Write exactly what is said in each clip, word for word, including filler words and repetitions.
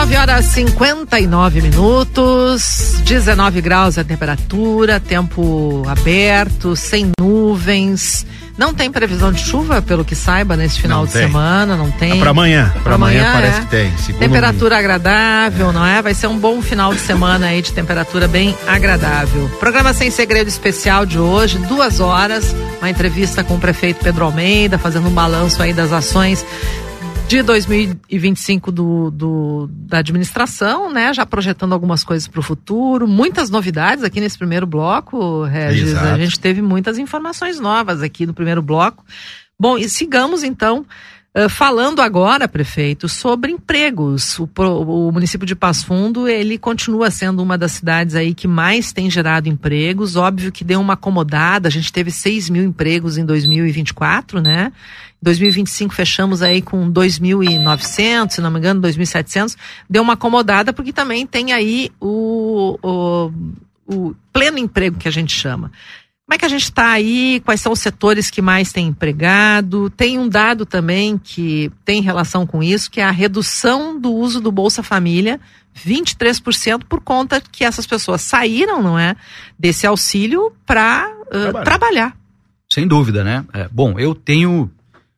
nove horas e cinquenta e nove minutos, dezenove graus a temperatura, tempo aberto, sem nuvens. Não tem previsão de chuva, pelo que saiba, nesse final não de tem. semana, não tem. É pra amanhã. Pra, pra amanhã, amanhã parece é. que tem. Segundo temperatura um... agradável, é. não é? Vai ser um bom final de semana aí de temperatura bem agradável. Programa Sem Segredo especial de hoje, duas horas, uma entrevista com o prefeito Pedro Almeida, fazendo um balanço aí das ações de dois mil e vinte e cinco do, do, da administração, né? Já projetando algumas coisas para o futuro, muitas novidades aqui nesse primeiro bloco, Regis. Exato. A gente teve muitas informações novas aqui no primeiro bloco. Bom, e sigamos então uh, falando agora, prefeito, sobre empregos. O, o município de Passo Fundo, ele continua sendo uma das cidades aí que mais tem gerado empregos. Óbvio que deu uma acomodada, a gente teve seis mil empregos em dois mil e vinte e quatro, né? dois mil e vinte e cinco fechamos aí com dois mil e novecentos, se não me engano, dois mil e setecentos. Deu uma acomodada porque também tem aí o, o, o pleno emprego que a gente chama. Como é que a gente está aí? Quais são os setores que mais têm empregado? Tem um dado também que tem relação com isso, que é a redução do uso do Bolsa Família, vinte e três por cento, por conta que essas pessoas saíram, não é, desse auxílio para uh, trabalhar. trabalhar. Sem dúvida, né? É, bom, eu tenho...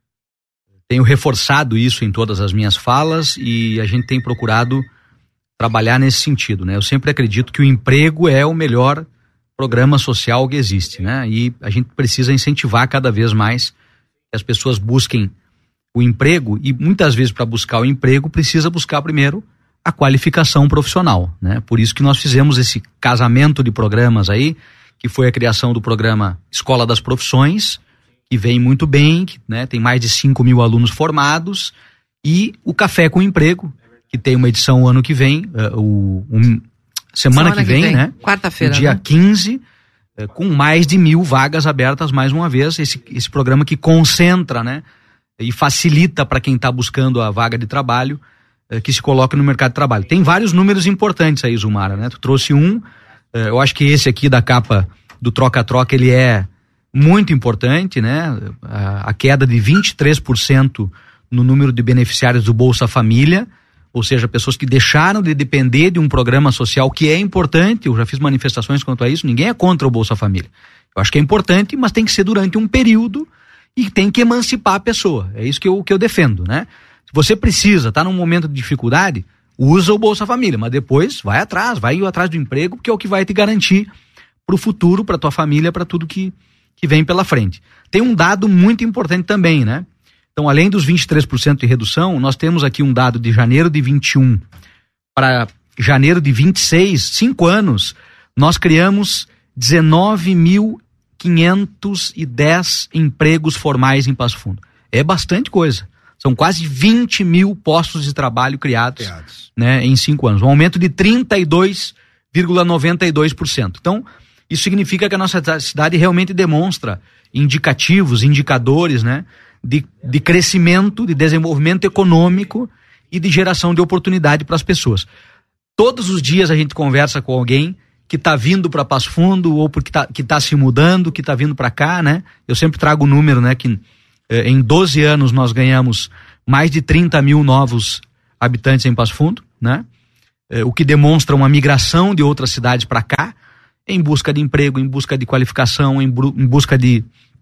Tenho reforçado isso em todas as minhas falas e a gente tem procurado trabalhar nesse sentido, né? Eu sempre acredito que o emprego é o melhor programa social que existe, né? E a gente precisa incentivar cada vez mais que as pessoas busquem o emprego e muitas vezes para buscar o emprego precisa buscar primeiro a qualificação profissional, né? Por isso que nós fizemos esse casamento de programas aí, que foi a criação do programa Escola das Profissões, que vem muito bem, né? Tem mais de cinco mil alunos formados, e o Café com Emprego, que tem uma edição o ano que vem, uh, o, um, semana, semana que, vem, que vem, né? Quarta-feira, dia né? quinze, uh, com mais de mil vagas abertas mais uma vez, esse, esse programa que concentra, né? E facilita para quem está buscando a vaga de trabalho, uh, que se coloque no mercado de trabalho. Tem vários números importantes aí, Zumara, né? Tu trouxe um, uh, eu acho que esse aqui da capa do Troca-Troca, ele é muito importante, né? A, a queda de vinte e três por cento no número de beneficiários do Bolsa Família, ou seja, pessoas que deixaram de depender de um programa social que é importante. Eu já fiz manifestações quanto a isso, ninguém é contra o Bolsa Família. Eu acho que é importante, mas tem que ser durante um período e tem que emancipar a pessoa. É isso que eu, que eu defendo, né? Se você precisa, tá num momento de dificuldade, usa o Bolsa Família, mas depois vai atrás, vai atrás do emprego, porque é o que vai te garantir pro futuro, pra tua família, pra tudo que que vem pela frente. Tem um dado muito importante também, né? Então, além dos vinte e três por cento de redução, nós temos aqui um dado de janeiro de vinte e um para janeiro de vinte e seis, cinco anos, nós criamos dezenove mil quinhentos e dez empregos formais em Passo Fundo. É bastante coisa. São quase vinte mil postos de trabalho criados, criados. Né, em cinco anos. Um aumento de trinta e dois vírgula noventa e dois por cento. Então, isso significa que a nossa cidade realmente demonstra indicativos, indicadores, né, de, de crescimento, de desenvolvimento econômico e de geração de oportunidade para as pessoas. Todos os dias a gente conversa com alguém que está vindo para Passo Fundo ou porque tá, que está se mudando, que está vindo para cá, né? Eu sempre trago o número, né, que eh, em doze anos nós ganhamos mais de trinta mil novos habitantes em Passo Fundo, né? Eh, o que demonstra uma migração de outras cidades para cá, em busca de emprego, em busca de qualificação, em, em busca de,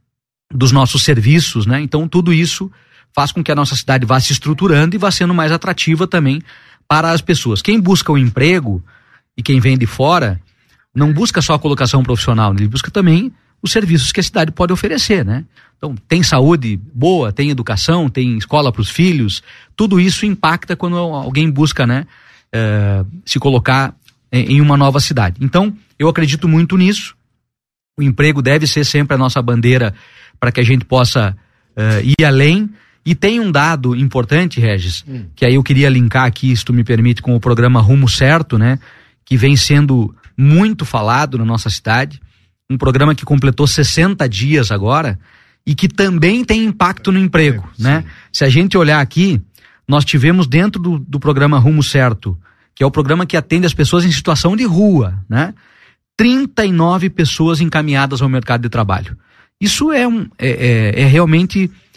dos nossos serviços, né? Então tudo isso faz com que a nossa cidade vá se estruturando e vá sendo mais atrativa também para as pessoas. Quem busca o emprego e quem vem de fora, não busca só a colocação profissional, ele busca também os serviços que a cidade pode oferecer, né? Então tem saúde boa, tem educação, tem escola para os filhos, tudo isso impacta quando alguém busca, né, é, se colocar em uma nova cidade. Então, eu acredito muito nisso. O emprego deve ser sempre a nossa bandeira para que a gente possa uh, ir além. E tem um dado importante, Regis, hum. que aí eu queria linkar aqui, se tu me permite, com o programa Rumo Certo, né? Que vem sendo muito falado na nossa cidade. Um programa que completou sessenta dias agora e que também tem impacto no emprego, é, né? Se a gente olhar aqui, nós tivemos dentro do, do programa Rumo Certo, que é o programa que atende as pessoas em situação de rua, né? trinta e nove pessoas encaminhadas ao mercado de trabalho. Isso é, um, é, é, é realmente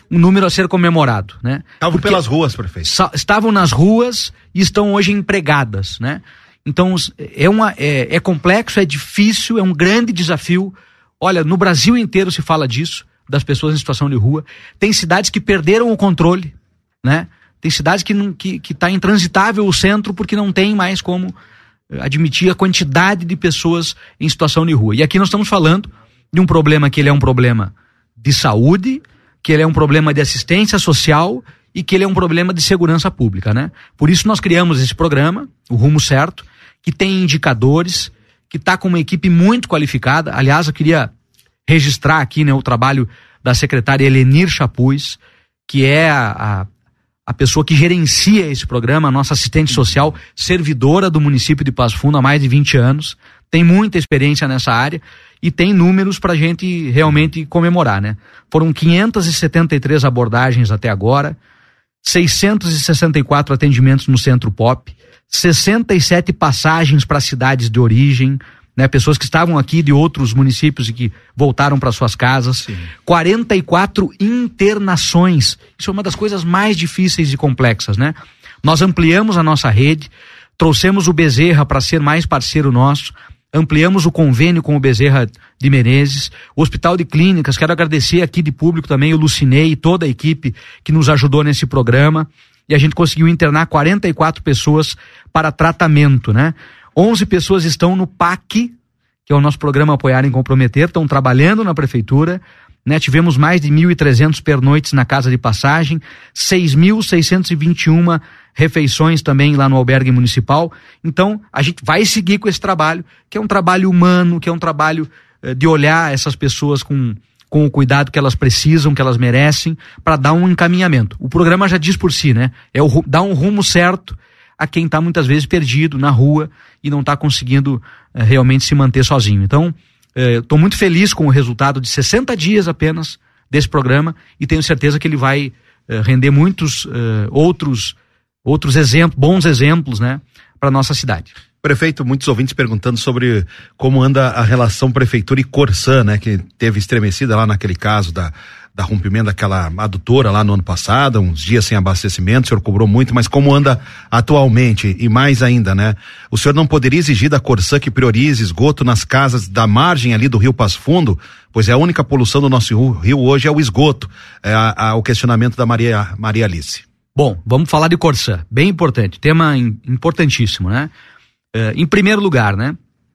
um número a ser comemorado, né? Estavam pelas ruas, prefeito. Estavam nas ruas e estão hoje empregadas, né? Então, é, uma, é, é complexo, é difícil, é um grande desafio. Olha, no Brasil inteiro se fala disso, das pessoas em situação de rua. Tem cidades que perderam o controle, né? Tem cidades que não, que, que tá intransitável o centro porque não tem mais como admitir a quantidade de pessoas em situação de rua. E aqui nós estamos falando de um problema que ele é um problema de saúde, que ele é um problema de assistência social e que ele é um problema de segurança pública, né? Por isso nós criamos esse programa, o Rumo Certo, que tem indicadores, que está com uma equipe muito qualificada. Aliás, eu queria registrar aqui, né, o trabalho da secretária Helenir Chapuz, que é a, a, a pessoa que gerencia esse programa, a nossa assistente social, servidora do município de Passo Fundo há mais de vinte anos, tem muita experiência nessa área e tem números para a gente realmente comemorar, né? Foram quinhentas e setenta e três abordagens até agora, seiscentos e sessenta e quatro atendimentos no Centro Pop, sessenta e sete passagens para cidades de origem, né, pessoas que estavam aqui de outros municípios e que voltaram para suas casas. Sim. quarenta e quatro internações. Isso é uma das coisas mais difíceis e complexas, né? Nós ampliamos a nossa rede, trouxemos o Bezerra para ser mais parceiro nosso, ampliamos o convênio com o Bezerra de Menezes, o Hospital de Clínicas. Quero agradecer aqui de público também o Lucinei e toda a equipe que nos ajudou nesse programa, e a gente conseguiu internar quarenta e quatro pessoas para tratamento, né? onze pessoas estão no P A C, que é o nosso programa Apoiar em Comprometer, estão trabalhando na prefeitura, né? Tivemos mais de mil e trezentos pernoites na casa de passagem, seis mil seiscentos e vinte e uma refeições também lá no albergue municipal. Então, a gente vai seguir com esse trabalho, que é um trabalho humano, que é um trabalho eh, de olhar essas pessoas com, com o cuidado que elas precisam, que elas merecem, para dar um encaminhamento. O programa já diz por si, né? É o, dar um rumo certo a quem está muitas vezes perdido na rua e não está conseguindo eh, realmente se manter sozinho. Então, estou eh, muito feliz com o resultado de sessenta dias apenas desse programa e tenho certeza que ele vai eh, render muitos eh, outros, outros exemplos, bons exemplos, né, para nossa cidade. Prefeito, muitos ouvintes perguntando sobre como anda a relação prefeitura e Corsã, né, que teve estremecida lá naquele caso da da rompimento daquela adutora lá no ano passado, uns dias sem abastecimento, o senhor cobrou muito, mas como anda atualmente e mais ainda, né? O senhor não poderia exigir da Corsã que priorize esgoto nas casas da margem ali do Rio Passo Fundo, pois é a única poluição do nosso rio, rio hoje é o esgoto, é a, a, o questionamento da Maria, Maria Alice. Bom, vamos falar de Corsã, bem importante, tema importantíssimo, né? É, em primeiro lugar, né?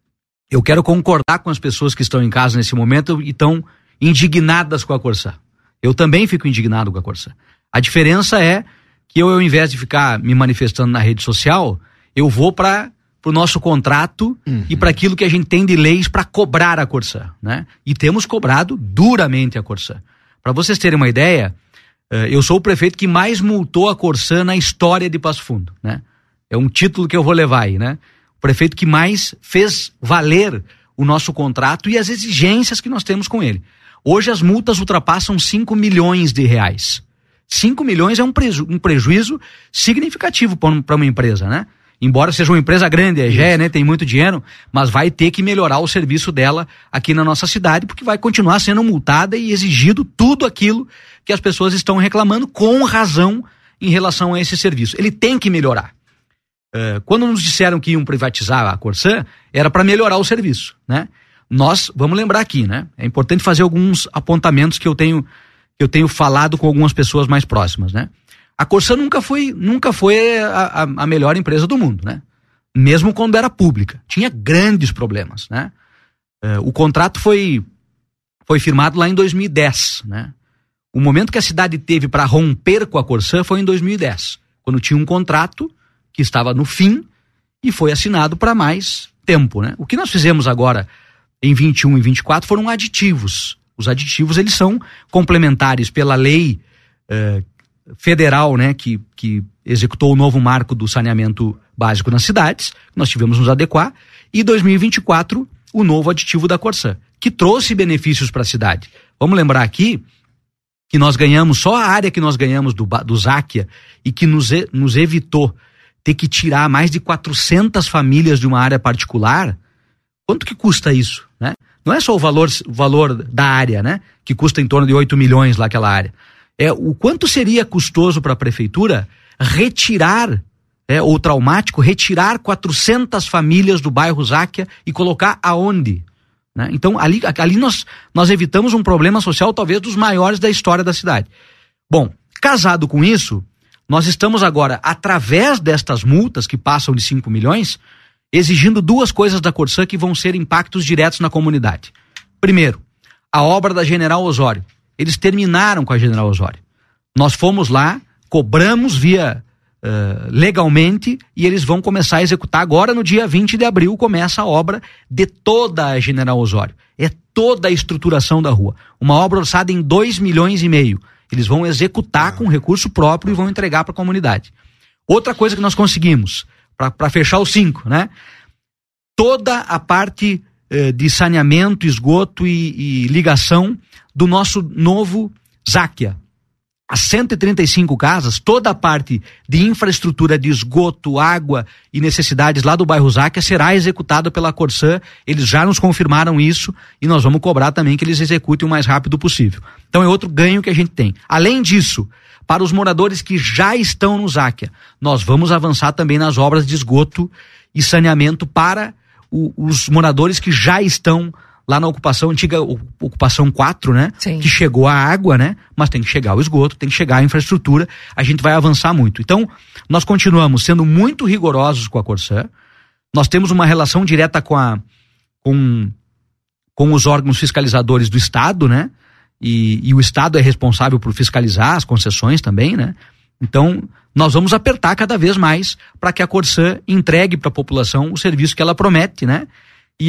Eu quero concordar com as pessoas que estão em casa nesse momento e estão indignadas com a Corsã. Eu também fico indignado com a Corsã. A diferença é que eu, ao invés de ficar me manifestando na rede social, eu vou para o nosso contrato uhum. e para aquilo que a gente tem de leis para cobrar a Corsã, né? E temos cobrado duramente a Corsã. Para vocês terem uma ideia, eu sou o prefeito que mais multou a Corsã na história de Passo Fundo, né? É um título que eu vou levar aí, né? O prefeito que mais fez valer o nosso contrato e as exigências que nós temos com ele. Hoje as multas ultrapassam cinco milhões de reais. cinco milhões é um, preju- um prejuízo significativo para uma empresa, né? Embora seja uma empresa grande, a Egea, né, tem muito dinheiro, mas vai ter que melhorar o serviço dela aqui na nossa cidade, porque vai continuar sendo multada e exigido tudo aquilo que as pessoas estão reclamando com razão em relação a esse serviço. Ele tem que melhorar. Uh, quando nos disseram que iam privatizar a Corsã, era para melhorar o serviço, né? Nós, vamos lembrar aqui, né? É importante fazer alguns apontamentos que eu tenho, que eu tenho falado com algumas pessoas mais próximas, né? A Corsã nunca foi, nunca foi a, a, a melhor empresa do mundo, né? Mesmo quando era pública. Tinha grandes problemas, né? Uh, o contrato foi, foi firmado lá em dois mil e dez, né? O momento que a cidade teve para romper com a Corsã foi em dois mil e dez, quando tinha um contrato que estava no fim e foi assinado para mais tempo, né? O que nós fizemos agora em vinte e um e vinte e quatro foram aditivos. Os aditivos, eles são complementares pela lei eh, federal, né, que, que executou o novo marco do saneamento básico nas cidades, nós tivemos nos adequar, e dois mil e vinte e quatro, o novo aditivo da Corsã, que trouxe benefícios para a cidade. Vamos lembrar aqui que nós ganhamos, só a área que nós ganhamos do, do Záquia e que nos, nos evitou ter que tirar mais de quatrocentas famílias de uma área particular. Quanto que custa isso, né? Não é só o valor, o valor da área, né? Que custa em torno de oito milhões lá aquela área. é o quanto seria custoso para a prefeitura retirar, é, ou traumático, retirar quatrocentas famílias do bairro Záquia e colocar aonde? Né? Então, ali, ali nós, nós evitamos um problema social talvez dos maiores da história da cidade. Bom, casado com isso, nós estamos agora, através destas multas que passam de cinco milhões, exigindo duas coisas da Corsã que vão ser impactos diretos na comunidade. Primeiro, a obra da General Osório. Eles terminaram com a General Osório. Nós fomos lá, cobramos via uh, legalmente e eles vão começar a executar agora no dia vinte de abril, começa a obra de toda a General Osório. É toda a estruturação da rua. Uma obra orçada em dois milhões e meio. Eles vão executar com recurso próprio e vão entregar para a comunidade. Outra coisa que nós conseguimos, para fechar os cinco, né? Toda a parte eh, de saneamento, esgoto e, e ligação do nosso novo Záquia. As cento e trinta e cinco casas, toda a parte de infraestrutura de esgoto, água e necessidades lá do bairro Záquia será executada pela Corsã. Eles já nos confirmaram isso e nós vamos cobrar também que eles executem o mais rápido possível. Então é outro ganho que a gente tem. Além disso, para os moradores que já estão no Záquia, nós vamos avançar também nas obras de esgoto e saneamento para o, os moradores que já estão lá na ocupação, antiga ocupação quatro, né? Sim. Que chegou a água, né? Mas tem que chegar o esgoto, tem que chegar a infraestrutura, a gente vai avançar muito. Então, nós continuamos sendo muito rigorosos com a Corsã, nós temos uma relação direta com a, com, com os órgãos fiscalizadores do Estado, né? E, e o Estado é responsável por fiscalizar as concessões também, né? Então, nós vamos apertar cada vez mais para que a Corsã entregue para a população o serviço que ela promete, né? E,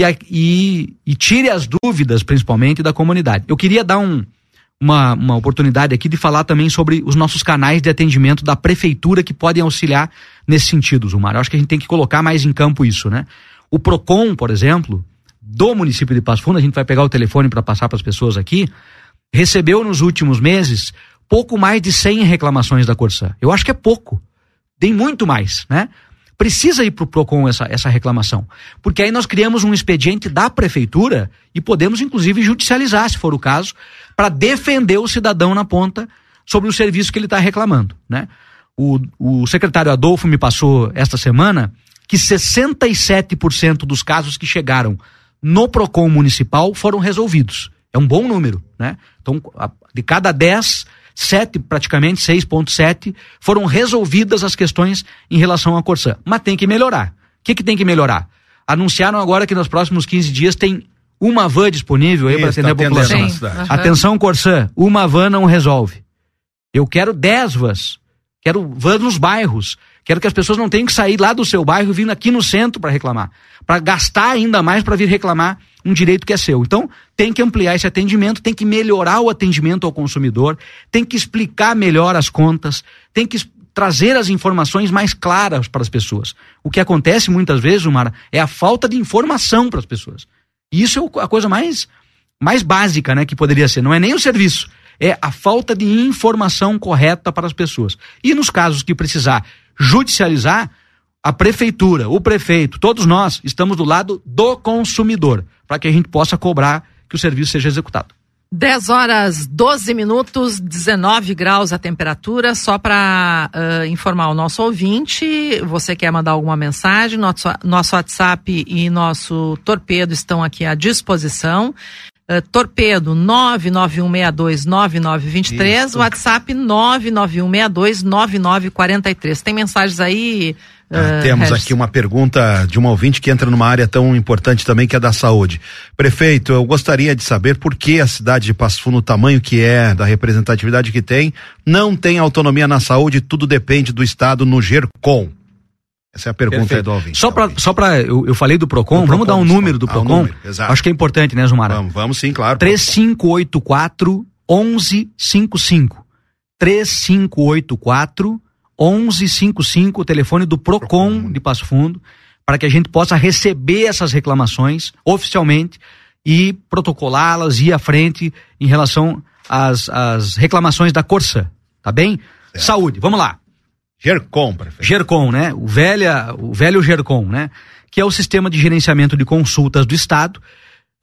e, e tire as dúvidas, principalmente, da comunidade. Eu queria dar um, uma, uma oportunidade aqui de falar também sobre os nossos canais de atendimento da prefeitura que podem auxiliar nesse sentido, Zumar. Eu acho que a gente tem que colocar mais em campo isso, né? O PROCON, por exemplo, do município de Passo Fundo, a gente vai pegar o telefone para passar para as pessoas aqui, recebeu nos últimos meses pouco mais de cem reclamações da Corsã. Eu acho que é pouco. Tem muito mais, né? Precisa ir para o PROCON essa, essa reclamação, porque aí nós criamos um expediente da prefeitura e podemos inclusive judicializar, se for o caso, para defender o cidadão na ponta sobre o serviço que ele está reclamando, né? O, o secretário Adolfo me passou esta semana que sessenta e sete por cento dos casos que chegaram no PROCON municipal foram resolvidos. É um bom número, né? Então, de cada dez, sete, praticamente seis vírgula sete, foram resolvidas as questões em relação à Corsã. Mas tem que melhorar. O que, que tem que melhorar? Anunciaram agora que nos próximos quinze dias tem uma van disponível aí para atender a população. Sim, uhum. Atenção, Corsã, uma van não resolve. Eu quero dez vans. Quero van nos bairros. Quero que as pessoas não tenham que sair lá do seu bairro vindo aqui no centro para reclamar. Para gastar ainda mais para vir reclamar um direito que é seu. Então, tem que ampliar esse atendimento, tem que melhorar o atendimento ao consumidor, tem que explicar melhor as contas, tem que trazer as informações mais claras para as pessoas. O que acontece muitas vezes, Umara, é a falta de informação para as pessoas. E isso é a coisa mais, mais básica, né, que poderia ser. Não é nem o serviço, é a falta de informação correta para as pessoas. E nos casos que precisar judicializar, a prefeitura, o prefeito, todos nós estamos do lado do consumidor, para que a gente possa cobrar que o serviço seja executado. dez horas, doze minutos, dezenove graus a temperatura. Só para uh, informar o nosso ouvinte, você quer mandar alguma mensagem, nosso, nosso WhatsApp e nosso torpedo estão aqui à disposição. Uh, torpedo nove nove um seis dois nove nove dois três, Isso. WhatsApp nove nove um seis dois nove nove quatro três. Tem mensagens aí? Ah, uh, temos Regis. Aqui uma pergunta de uma ouvinte que entra numa área tão importante também, que é da saúde. Prefeito, eu gostaria de saber por que a cidade de Passo Fundo, o tamanho que é, da representatividade que tem, não tem autonomia na saúde, tudo depende do Estado no GERCOM. Essa é a pergunta aí do ouvinte. Só para, só para eu, eu falei do PROCON, do vamos PROCON, dar um número do PROCON? Ah, um número, exato. Acho que é importante, né, Zumara? Vamos, vamos sim, claro. três cinco oito quatro, um um cinco cinco. três cinco oito quatro, um um cinco cinco, o telefone do PROCON, PROCON de Passo Fundo, para que a gente possa receber essas reclamações oficialmente e protocolá-las e ir à frente em relação às, às reclamações da Corsã, tá bem? Certo. Saúde, vamos lá. GERCOM, prefeito. GERCOM, né? O, velha, o velho GERCOM, né? Que é o sistema de gerenciamento de consultas do Estado.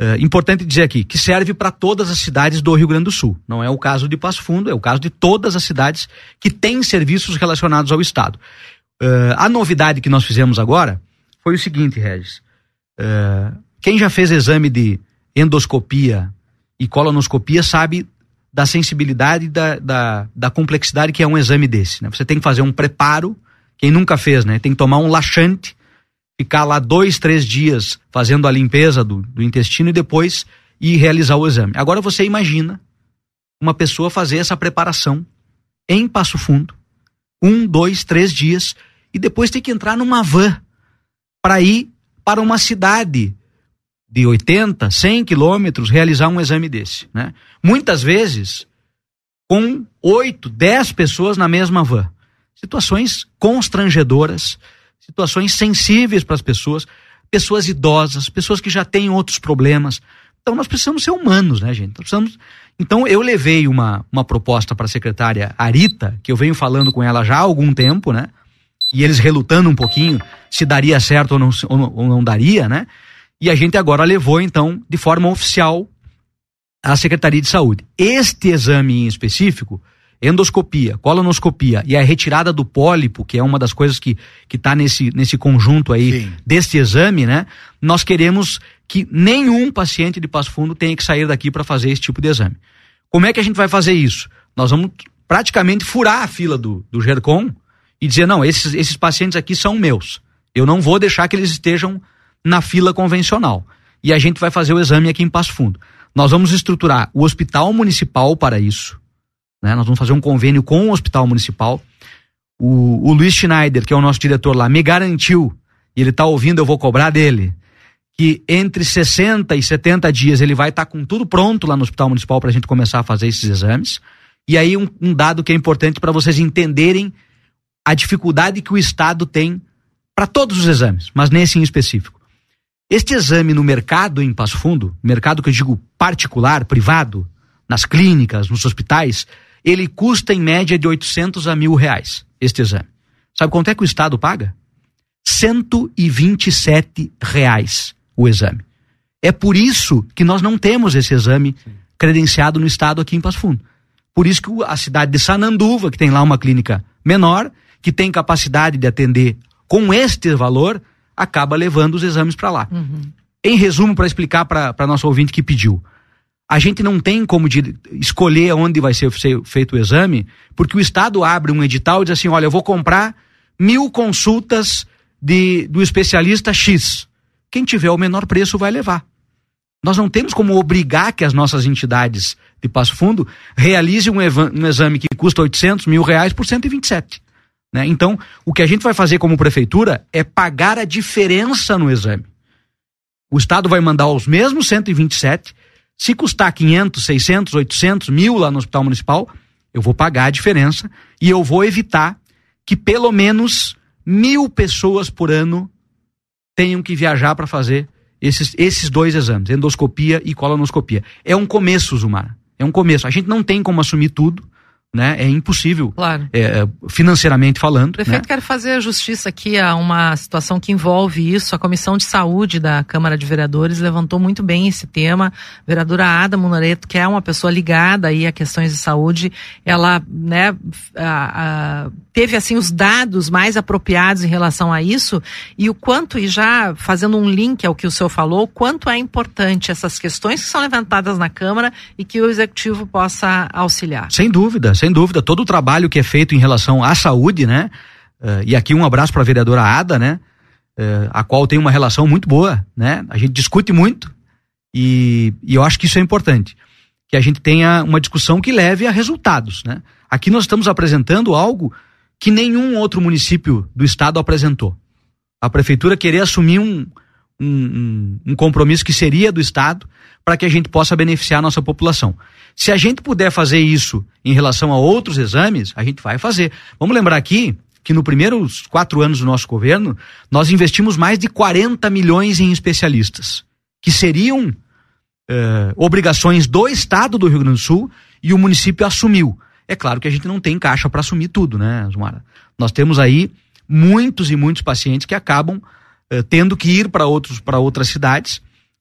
É importante dizer aqui que serve para todas as cidades do Rio Grande do Sul. Não é o caso de Passo Fundo, é o caso de todas as cidades que têm serviços relacionados ao Estado. Uh, a novidade que nós fizemos agora foi o seguinte, Regis. Uh, quem já fez exame de endoscopia e colonoscopia sabe da sensibilidade e da, da, da complexidade que é um exame desse, né? Você tem que fazer um preparo, quem nunca fez, né? Tem que tomar um laxante, ficar lá dois, três dias fazendo a limpeza do, do intestino e depois ir realizar o exame. Agora você imagina uma pessoa fazer essa preparação em Passo Fundo, um, dois, três dias, e depois ter que entrar numa van para ir para uma cidade de oitenta, cem quilômetros realizar um exame desse, né? Muitas vezes com oito, dez pessoas na mesma van. Situações constrangedoras, situações sensíveis para as pessoas, pessoas idosas, pessoas que já têm outros problemas. Então nós precisamos ser humanos, né, gente? Nós precisamos... Então eu levei uma, uma proposta para a secretária Arita, que eu venho falando com ela já há algum tempo, né? E eles relutando um pouquinho se daria certo ou não, ou não, ou não daria, né? E a gente agora levou, então, de forma oficial à Secretaria de Saúde. Este exame em específico, endoscopia, colonoscopia e a retirada do pólipo, que é uma das coisas que que está nesse, nesse conjunto aí, sim, deste exame, né? Nós queremos que nenhum paciente de Passo Fundo tenha que sair daqui para fazer esse tipo de exame. Como é que a gente vai fazer isso? Nós vamos praticamente furar a fila do, do GERCOM e dizer, não, esses, esses pacientes aqui são meus. Eu não vou deixar que eles estejam na fila convencional. E a gente vai fazer o exame aqui em Passo Fundo. Nós vamos estruturar o hospital municipal para isso, né? Nós vamos fazer um convênio com o hospital municipal. O, o Luiz Schneider, que é o nosso diretor lá, me garantiu, e ele está ouvindo, eu vou cobrar dele, que entre sessenta e setenta dias ele vai estar tá com tudo pronto lá no hospital municipal para a gente começar a fazer esses exames. E aí um, um dado que é importante para vocês entenderem a dificuldade que o Estado tem para todos os exames, mas nesse em específico. Este exame no mercado em Passo Fundo, mercado que eu digo particular, privado, nas clínicas, nos hospitais, ele custa em média de oitocentos a mil reais, este exame. Sabe quanto é que o Estado paga? cento e vinte e sete reais o exame. É por isso que nós não temos esse exame credenciado no Estado aqui em Passo Fundo. Por isso que a cidade de Sananduva, que tem lá uma clínica menor, que tem capacidade de atender com este valor, acaba levando os exames para lá. Uhum. Em resumo, para explicar para a nossa ouvinte que pediu, a gente não tem como de escolher onde vai ser feito o exame, porque o Estado abre um edital e diz assim, olha, eu vou comprar mil consultas de, do especialista X. Quem tiver o menor preço vai levar. Nós não temos como obrigar que as nossas entidades de Passo Fundo realizem um, eva- um exame que custa oitocentos mil reais por cento e vinte e sete. Né? Então, o que a gente vai fazer como prefeitura é pagar a diferença no exame. O Estado vai mandar os mesmos cento e vinte e sete, se custar quinhentos, seiscentos, oitocentos, mil lá no Hospital Municipal, eu vou pagar a diferença e eu vou evitar que pelo menos mil pessoas por ano tenham que viajar para fazer esses, esses dois exames, endoscopia e colonoscopia. É um começo, Zumara, é um começo. A gente não tem como assumir tudo, né? É impossível, claro. é, financeiramente falando. Prefeito, né? quero fazer justiça aqui a uma situação que envolve isso. A Comissão de Saúde da Câmara de Vereadores levantou muito bem esse tema. A vereadora Ada Munareto, que é uma pessoa ligada aí a questões de saúde, ela, né, a, a, teve assim os dados mais apropriados em relação a isso e o quanto, e já fazendo um link ao que o senhor falou, o quanto é importante essas questões que são levantadas na Câmara e que o Executivo possa auxiliar. Sem dúvida. Sem dúvida, todo o trabalho que é feito em relação à saúde, né? Uh, e aqui um abraço para a vereadora Ada, né? Uh, a qual tem uma relação muito boa, né? A gente discute muito e, e eu acho que isso é importante, que a gente tenha uma discussão que leve a resultados, né? Aqui nós estamos apresentando algo que nenhum outro município do estado apresentou. A prefeitura querer assumir um, um, um, um compromisso que seria do estado para que a gente possa beneficiar a nossa população. Se a gente puder fazer isso em relação a outros exames, a gente vai fazer. Vamos lembrar aqui que no primeiros quatro anos do nosso governo, nós investimos mais de quarenta milhões em especialistas, que seriam eh, obrigações do estado do Rio Grande do Sul e o município assumiu. É claro que a gente não tem caixa para assumir tudo, né, Zumara? Nós temos aí muitos e muitos pacientes que acabam eh, tendo que ir para outros, para outras cidades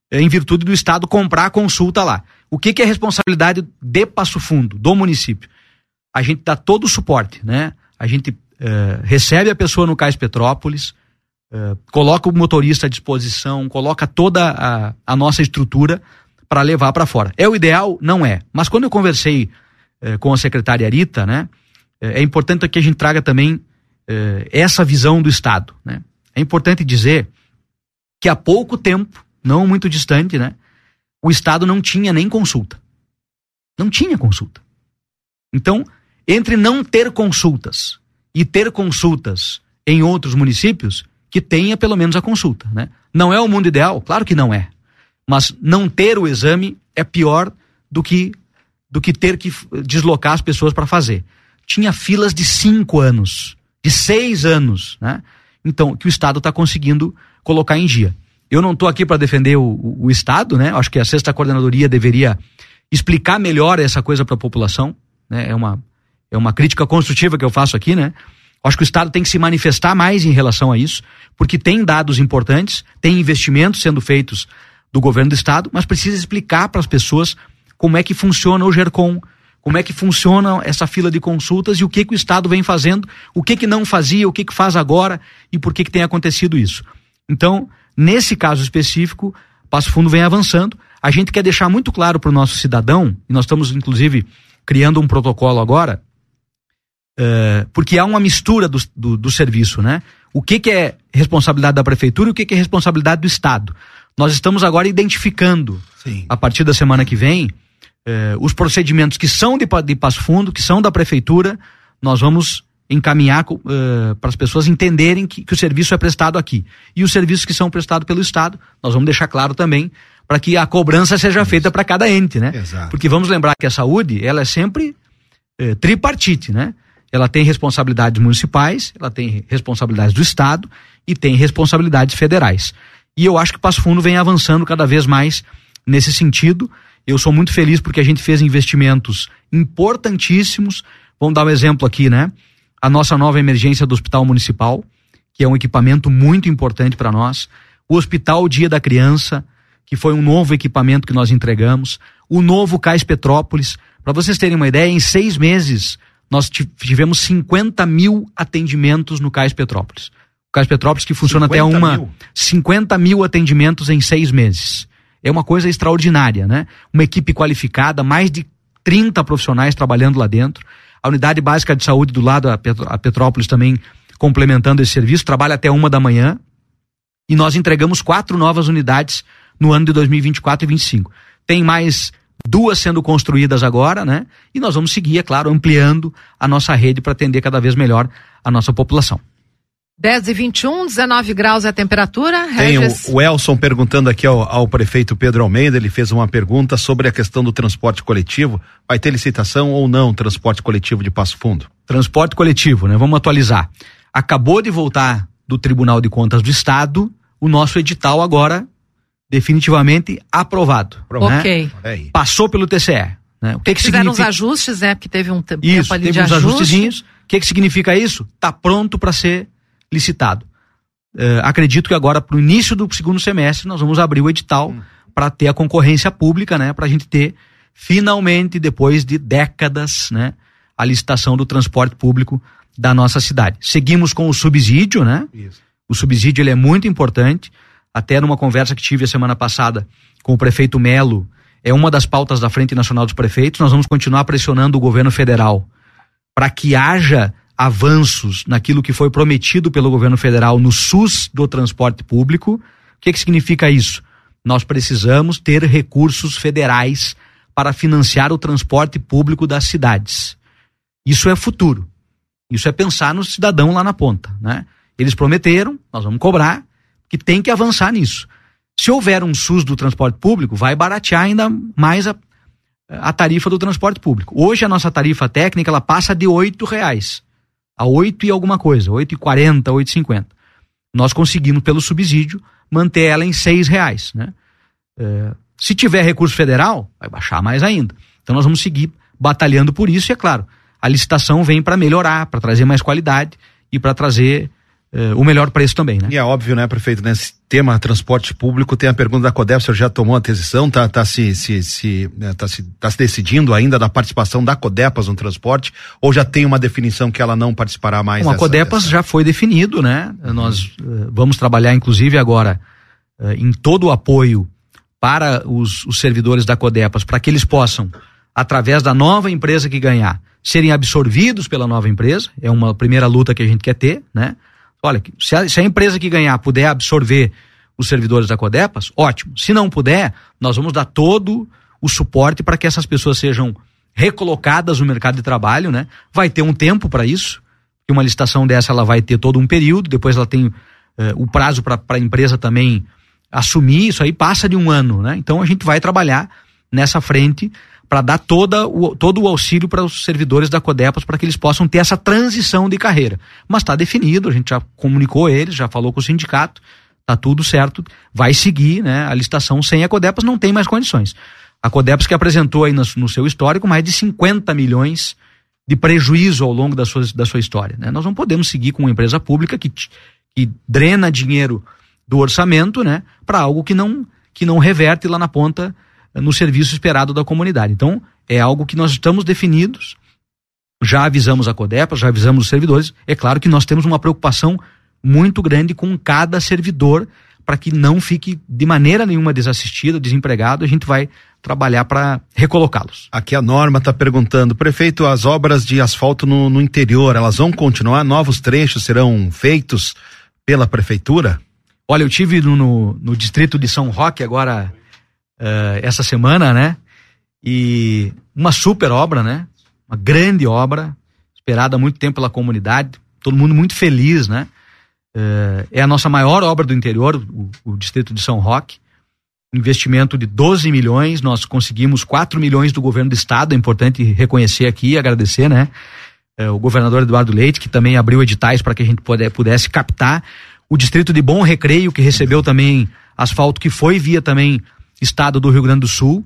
em virtude do Estado comprar a consulta lá. O que, que é responsabilidade de Passo Fundo, do município? A gente dá todo o suporte, né? A gente uh, recebe a pessoa no Cais Petrópolis, uh, coloca o motorista à disposição, coloca toda a, a nossa estrutura para levar para fora. É o ideal? Não é. Mas quando eu conversei uh, com a secretária Arita, né? Uh, é importante que a gente traga também uh, essa visão do Estado, né? É importante dizer que há pouco tempo, não muito distante, né? O Estado não tinha nem consulta. Não tinha consulta. Então, entre não ter consultas e ter consultas em outros municípios, que tenha pelo menos a consulta, né? Não é o mundo ideal? Claro que não é. Mas não ter o exame é pior do que, do que ter que deslocar as pessoas para fazer. Tinha filas de cinco anos, de seis anos, né? Então, que o Estado está conseguindo colocar em dia. Eu não estou aqui para defender o, o, o Estado, né? Acho que a sexta coordenadoria deveria explicar melhor essa coisa para a população, né? É uma, é uma crítica construtiva que eu faço aqui, né? Acho que o Estado tem que se manifestar mais em relação a isso, porque tem dados importantes, tem investimentos sendo feitos do governo do Estado, mas precisa explicar para as pessoas como é que funciona o GERCOM, como é que funciona essa fila de consultas e o que que o Estado vem fazendo, o que que não fazia, o que que faz agora e por que que tem acontecido isso. Então, nesse caso específico, Passo Fundo vem avançando. A gente quer deixar muito claro para o nosso cidadão, e nós estamos inclusive criando um protocolo agora, uh, porque há uma mistura do, do, do serviço, né? O que que é responsabilidade da prefeitura e o que que é responsabilidade do Estado. Nós estamos agora identificando, Sim. a partir da semana que vem, Uh, os procedimentos que são de, de Passo Fundo, que são da prefeitura, nós vamos encaminhar uh, para as pessoas entenderem que, que o serviço é prestado aqui. E os serviços que são prestados pelo Estado, nós vamos deixar claro também para que a cobrança seja Isso. feita para cada ente, né? Exato. Porque vamos lembrar que a saúde, ela é sempre uh, tripartite, né? Ela tem responsabilidades municipais, ela tem responsabilidades do Estado e tem responsabilidades federais. E eu acho que Passo Fundo vem avançando cada vez mais nesse sentido. Eu sou muito feliz porque a gente fez investimentos importantíssimos. Vamos dar um exemplo aqui, né? A nossa nova emergência do Hospital Municipal, que é um equipamento muito importante para nós. O Hospital Dia da Criança, que foi um novo equipamento que nós entregamos. O novo Cais Petrópolis. Para vocês terem uma ideia, em seis meses nós tivemos cinquenta mil atendimentos no Cais Petrópolis. O Cais Petrópolis que funciona até uma... Mil. cinquenta mil atendimentos em seis meses. É uma coisa extraordinária, né? Uma equipe qualificada, mais de trinta profissionais trabalhando lá dentro. A unidade básica de saúde do lado, a Petrópolis também complementando esse serviço, trabalha até uma da manhã. E nós entregamos quatro novas unidades no ano de dois mil e vinte e quatro e vinte e cinco. Tem mais duas sendo construídas agora, né? E nós vamos seguir, é claro, ampliando a nossa rede para atender cada vez melhor a nossa população. dez e vinte e um, dezenove graus é a temperatura. Tem o, o Elson perguntando aqui ao, ao prefeito Pedro Almeida, ele fez uma pergunta sobre a questão do transporte coletivo. Vai ter licitação ou não transporte coletivo de Passo Fundo? Transporte coletivo, né? Vamos atualizar. Acabou de voltar do Tribunal de Contas do Estado o nosso edital agora definitivamente aprovado. Ok. Né? Passou pelo T C E. Né? O que que Fizeram significa... uns ajustes, né? Porque teve um tempo isso, ali teve de uns ajuste. ajustezinhos. O que que significa isso? Está pronto para ser licitado. Uh, acredito que agora, para o início do segundo semestre, nós vamos abrir o edital hum. para ter a concorrência pública, né? Para a gente ter, finalmente, depois de décadas, né? A licitação do transporte público da nossa cidade. Seguimos com o subsídio, né? Isso. O subsídio ele é muito importante. Até numa conversa que tive a semana passada com o prefeito Melo, é uma das pautas da Frente Nacional dos Prefeitos. Nós vamos continuar pressionando o governo federal para que haja avanços naquilo que foi prometido pelo governo federal no SUS do transporte público. O que que significa isso? Nós precisamos ter recursos federais para financiar o transporte público das cidades. Isso é futuro. Isso é pensar no cidadão lá na ponta, né? Eles prometeram, nós vamos cobrar, que tem que avançar nisso. Se houver um SUS do transporte público, vai baratear ainda mais a, a tarifa do transporte público. Hoje a nossa tarifa técnica ela passa de oito reais. A oito e alguma coisa, oito e quarenta, oito e cinquenta. Nós conseguimos, pelo subsídio, manter ela em seis reais, né? É, se tiver recurso federal, vai baixar mais ainda. Então nós vamos seguir batalhando por isso e, é claro, a licitação vem para melhorar, para trazer mais qualidade e para trazer uh, o melhor preço também, né? E é óbvio, né, prefeito, nesse tema transporte público, tem a pergunta da Codepas, o senhor já tomou a decisão, tá, tá, se, se, se, né, tá, se, tá se decidindo ainda da participação da Codepas no transporte, ou já tem uma definição que ela não participará mais? Bom, dessa, a Codepas dessa... já foi definido, né? Uhum. Nós uh, vamos trabalhar, inclusive, agora uh, em todo o apoio para os, os servidores da Codepas, para que eles possam, através da nova empresa que ganhar, serem absorvidos pela nova empresa. É uma primeira luta que a gente quer ter, né? Olha, se a, se a empresa que ganhar puder absorver os servidores da Codepas, ótimo. Se não puder, nós vamos dar todo o suporte para que essas pessoas sejam recolocadas no mercado de trabalho, né? Vai ter um tempo para isso, porque uma licitação dessa ela vai ter todo um período, depois ela tem uh, o prazo para a empresa também assumir, isso aí passa de um ano, né? Então a gente vai trabalhar nessa frente para dar toda o, todo o auxílio para os servidores da Codepas para que eles possam ter essa transição de carreira. Mas está definido, a gente já comunicou eles, já falou com o sindicato, está tudo certo, vai seguir, né? A licitação sem a Codepas não tem mais condições. A Codepas que apresentou aí no, no seu histórico mais de cinquenta milhões de prejuízo ao longo da sua, da sua história, né? Nós não podemos seguir com uma empresa pública que, que drena dinheiro do orçamento, né? Para algo que não, que não reverte lá na ponta no serviço esperado da comunidade. Então, é algo que nós estamos definidos, já avisamos a Codepas, já avisamos os servidores. É claro que nós temos uma preocupação muito grande com cada servidor, para que não fique de maneira nenhuma desassistido, desempregado. A gente vai trabalhar para recolocá-los. Aqui a Norma está perguntando, prefeito, as obras de asfalto no, no interior, elas vão continuar? Novos trechos serão feitos pela prefeitura? Olha, eu tive no, no, no distrito de São Roque agora, Uh, essa semana, né? E uma super obra, né? Uma grande obra, esperada há muito tempo pela comunidade, todo mundo muito feliz, né? Uh, é a nossa maior obra do interior, o, o distrito de São Roque. Investimento de doze milhões, nós conseguimos quatro milhões do governo do estado, é importante reconhecer aqui e agradecer, né? Uh, o governador Eduardo Leite, que também abriu editais para que a gente puder, pudesse captar. O distrito de Bom Recreio, que recebeu também asfalto, que foi via também estado do Rio Grande do Sul,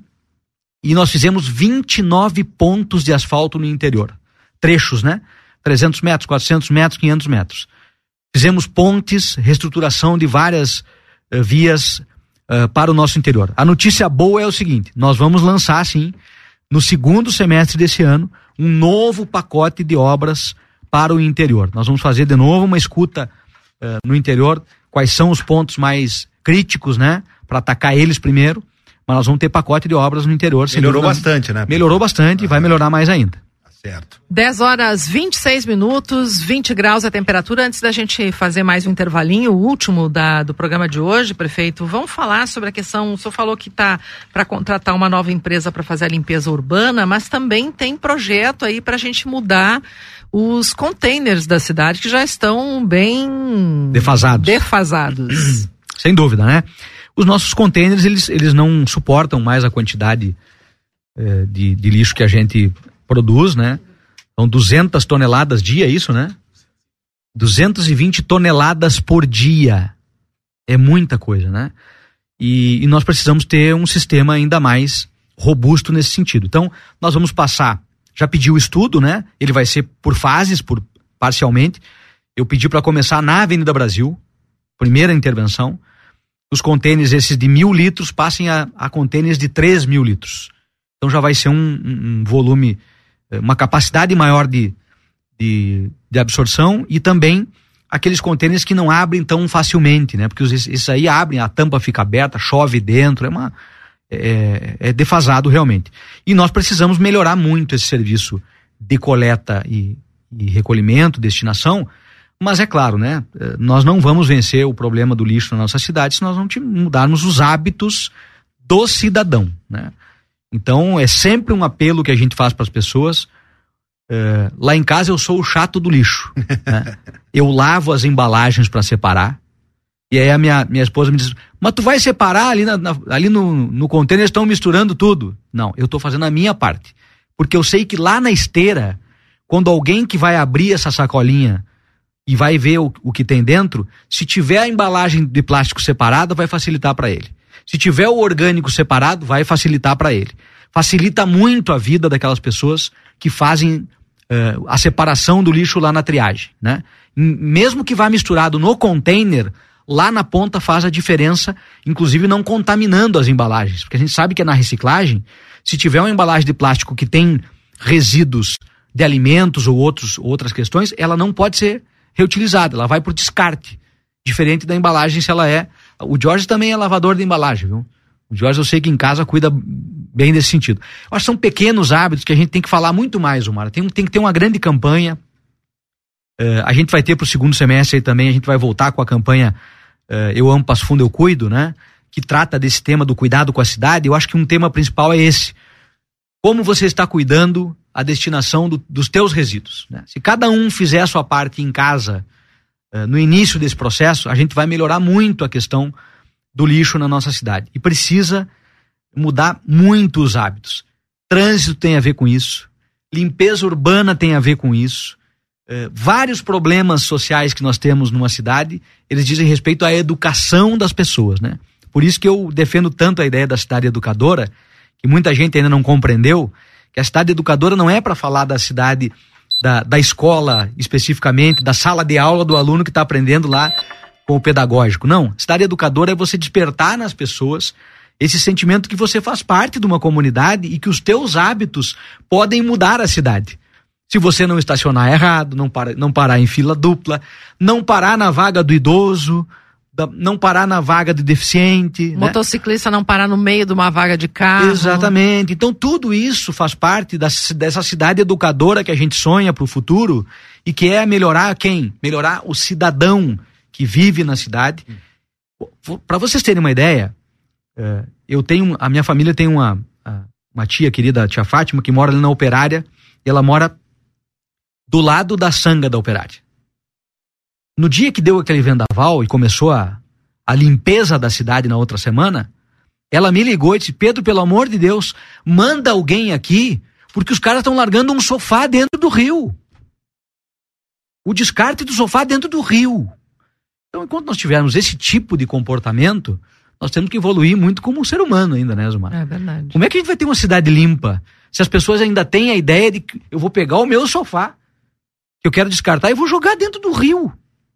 e nós fizemos vinte e nove pontos de asfalto no interior, trechos, né? trezentos metros, quatrocentos metros, quinhentos metros. Fizemos pontes, reestruturação de várias uh, vias uh, para o nosso interior. A notícia boa é o seguinte, nós vamos lançar, sim, no segundo semestre desse ano, um novo pacote de obras para o interior. Nós vamos fazer de novo uma escuta uh, no interior, quais são os pontos mais críticos, né? Para atacar eles primeiro, mas nós vamos ter pacote de obras no interior. Melhorou bastante, né? Melhorou bastante e vai melhorar mais ainda. Certo. dez horas vinte e seis minutos, vinte graus a temperatura. Antes da gente fazer mais um intervalinho, o último da, do programa de hoje, prefeito, vamos falar sobre a questão, o senhor falou que está para contratar uma nova empresa para fazer a limpeza urbana, mas também tem projeto aí para a gente mudar os containers da cidade que já estão bem defasados. defasados. Sem dúvida, né? Os nossos containers, eles, eles não suportam mais a quantidade eh, de, de lixo que a gente produz, né? São duzentas toneladas dia, isso, né? duzentas e vinte toneladas por dia. É muita coisa, né? E, e nós precisamos ter um sistema ainda mais robusto nesse sentido. Então, nós vamos passar, já pedi o estudo, né? Ele vai ser por fases, por parcialmente. Eu pedi para começar na Avenida Brasil, primeira intervenção. Os contêineres esses de mil litros passem a, a contêineres de três mil litros. Então já vai ser um, um, um volume, uma capacidade maior de, de, de absorção, e também aqueles contêineres que não abrem tão facilmente, né? Porque esses aí abrem, a tampa fica aberta, chove dentro, é, uma, é, é defasado realmente. E nós precisamos melhorar muito esse serviço de coleta e, e recolhimento, destinação. Mas é claro, né? Nós não vamos vencer o problema do lixo na nossa cidade se nós não mudarmos os hábitos do cidadão, né? Então é sempre um apelo que a gente faz para as pessoas. É, lá em casa eu sou o chato do lixo, né? Eu lavo as embalagens para separar, e aí a minha, minha esposa me diz, mas tu vai separar ali, na, na, ali no, no container, estão misturando tudo. Não, eu estou fazendo a minha parte, porque eu sei que lá na esteira, quando alguém que vai abrir essa sacolinha e vai ver o, o que tem dentro, se tiver a embalagem de plástico separada, vai facilitar para ele. Se tiver o orgânico separado, vai facilitar para ele. Facilita muito a vida daquelas pessoas que fazem uh, a separação do lixo lá na triagem, né? Mesmo que vá misturado no container, lá na ponta faz a diferença, inclusive não contaminando as embalagens, porque a gente sabe que na reciclagem, se tiver uma embalagem de plástico que tem resíduos de alimentos ou outros, outras questões, ela não pode ser reutilizada, ela vai por descarte, diferente da embalagem se ela é... O Jorge também é lavador de embalagem, viu? O Jorge eu sei que em casa cuida bem desse sentido. Eu acho que são pequenos hábitos que a gente tem que falar muito mais, Omar. Tem, tem que ter uma grande campanha. Uh, a gente vai ter pro segundo semestre aí também, a gente vai voltar com a campanha uh, Eu Amo Passo Fundo, Eu Cuido, né? Que trata desse tema do cuidado com a cidade. Eu acho que um tema principal é esse. Como você está cuidando a destinação do, dos teus resíduos, né? Se cada um fizer a sua parte em casa, uh, no início desse processo, a gente vai melhorar muito a questão do lixo na nossa cidade. E precisa mudar muito os hábitos. Trânsito tem a ver com isso. Limpeza urbana tem a ver com isso. Uh, vários problemas sociais que nós temos numa cidade, eles dizem respeito à educação das pessoas, né? Por isso que eu defendo tanto a ideia da cidade educadora, que muita gente ainda não compreendeu, que a cidade educadora não é para falar da cidade, da, da escola especificamente, da sala de aula do aluno que está aprendendo lá com o pedagógico. Não, cidade educadora é você despertar nas pessoas esse sentimento que você faz parte de uma comunidade e que os teus hábitos podem mudar a cidade. Se você não estacionar errado, não, para, não parar em fila dupla, não parar na vaga do idoso, da, não parar na vaga do deficiente. Motociclista, né? Não parar no meio de uma vaga de carro. Exatamente. Então tudo isso faz parte da, dessa cidade educadora que a gente sonha para o futuro e que é melhorar quem? Melhorar o cidadão que vive na cidade. Para vocês terem uma ideia, eu tenho, a minha família tem uma, uma tia querida, a tia Fátima, que mora ali na Operária, e ela mora do lado da sanga da Operária. No dia que deu aquele vendaval e começou a, a limpeza da cidade na outra semana, ela me ligou e disse: Pedro, pelo amor de Deus, manda alguém aqui, porque os caras estão largando um sofá dentro do rio. O descarte do sofá dentro do rio. Então, enquanto nós tivermos esse tipo de comportamento, nós temos que evoluir muito como ser humano ainda, né, Zumar? É verdade. Como é que a gente vai ter uma cidade limpa se as pessoas ainda têm a ideia de que eu vou pegar o meu sofá, que eu quero descartar, e vou jogar dentro do rio?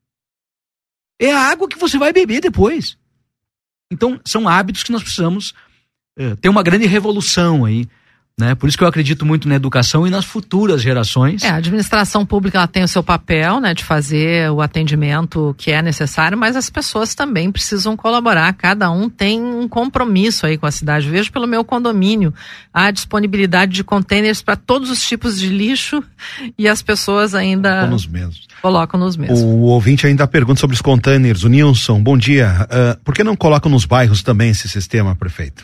É a água que você vai beber depois. Então, são hábitos que nós precisamos é, ter uma grande revolução aí, né? Por isso que eu acredito muito na educação e nas futuras gerações. É, a administração pública ela tem o seu papel, né, de fazer o atendimento que é necessário, mas as pessoas também precisam colaborar. Cada um tem um compromisso aí com a cidade. Vejo pelo meu condomínio a disponibilidade de containers para todos os tipos de lixo e as pessoas ainda colocam nos mesmos. Colocam nos mesmos. O ouvinte ainda pergunta sobre os containers. O Nilson, bom dia. Uh, por que não colocam nos bairros também esse sistema, prefeito?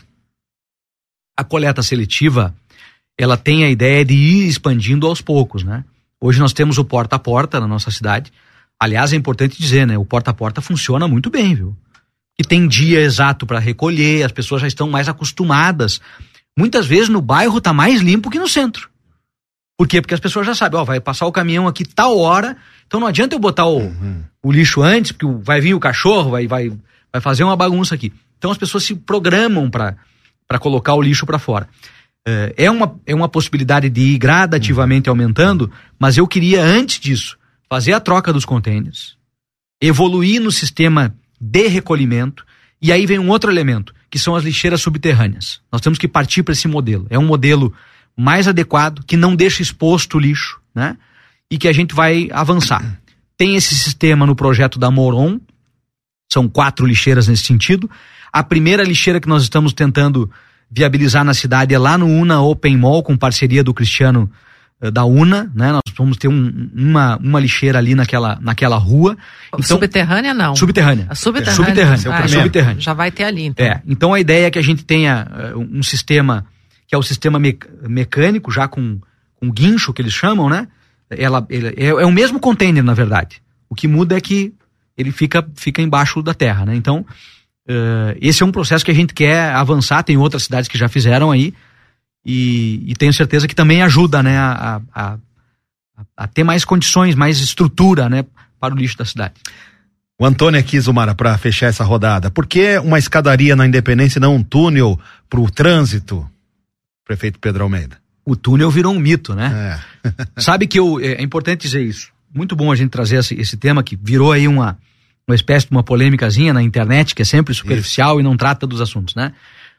A coleta seletiva, ela tem a ideia de ir expandindo aos poucos, né? Hoje nós temos o porta a porta na nossa cidade. Aliás, é importante dizer, né? O porta a porta funciona muito bem, viu? E tem dia exato para recolher, as pessoas já estão mais acostumadas. Muitas vezes no bairro tá mais limpo que no centro. Por quê? Porque as pessoas já sabem, ó, vai passar o caminhão aqui tal hora, então não adianta eu botar o, uhum. o lixo antes, porque vai vir o cachorro, vai, vai, vai fazer uma bagunça aqui. Então as pessoas se programam para para colocar o lixo para fora. É uma, é uma possibilidade de ir gradativamente aumentando, mas eu queria, antes disso, fazer a troca dos contêineres, evoluir no sistema de recolhimento, e aí vem um outro elemento, que são as lixeiras subterrâneas. Nós temos que partir para esse modelo. É um modelo mais adequado, que não deixa exposto o lixo, né? E que a gente vai avançar. Tem esse sistema no projeto da Moron, são quatro lixeiras nesse sentido. A primeira lixeira que nós estamos tentando viabilizar na cidade é lá no Una Open Mall, com parceria do Cristiano uh, da Una, né? Nós vamos ter um, uma, uma lixeira ali naquela, naquela rua. Então, subterrânea não? Subterrânea. A subterrânea. É, subterrânea. Ah, é subterrânea. Já vai ter ali, então. É, então a ideia é que a gente tenha uh, um sistema, que é o sistema me- mecânico, já com, com guincho, que eles chamam, né? Ela, ele, é, é o mesmo container, na verdade. O que muda é que ele fica, fica embaixo da terra, né? Então, Uh, esse é um processo que a gente quer avançar. Tem outras cidades que já fizeram aí e, e tenho certeza que também ajuda, né, a, a, a, a ter mais condições, mais estrutura, né, para o lixo da cidade. O Antônio aqui, Zumara, para fechar essa rodada, por que uma escadaria na Independência e não um túnel para o trânsito, prefeito Pedro Almeida? O túnel virou um mito, né? É. Sabe que eu, é importante dizer isso. Muito bom a gente trazer esse, esse tema que virou aí uma, uma espécie de uma polêmicazinha na internet, que é sempre superficial isso. E não trata dos assuntos, né?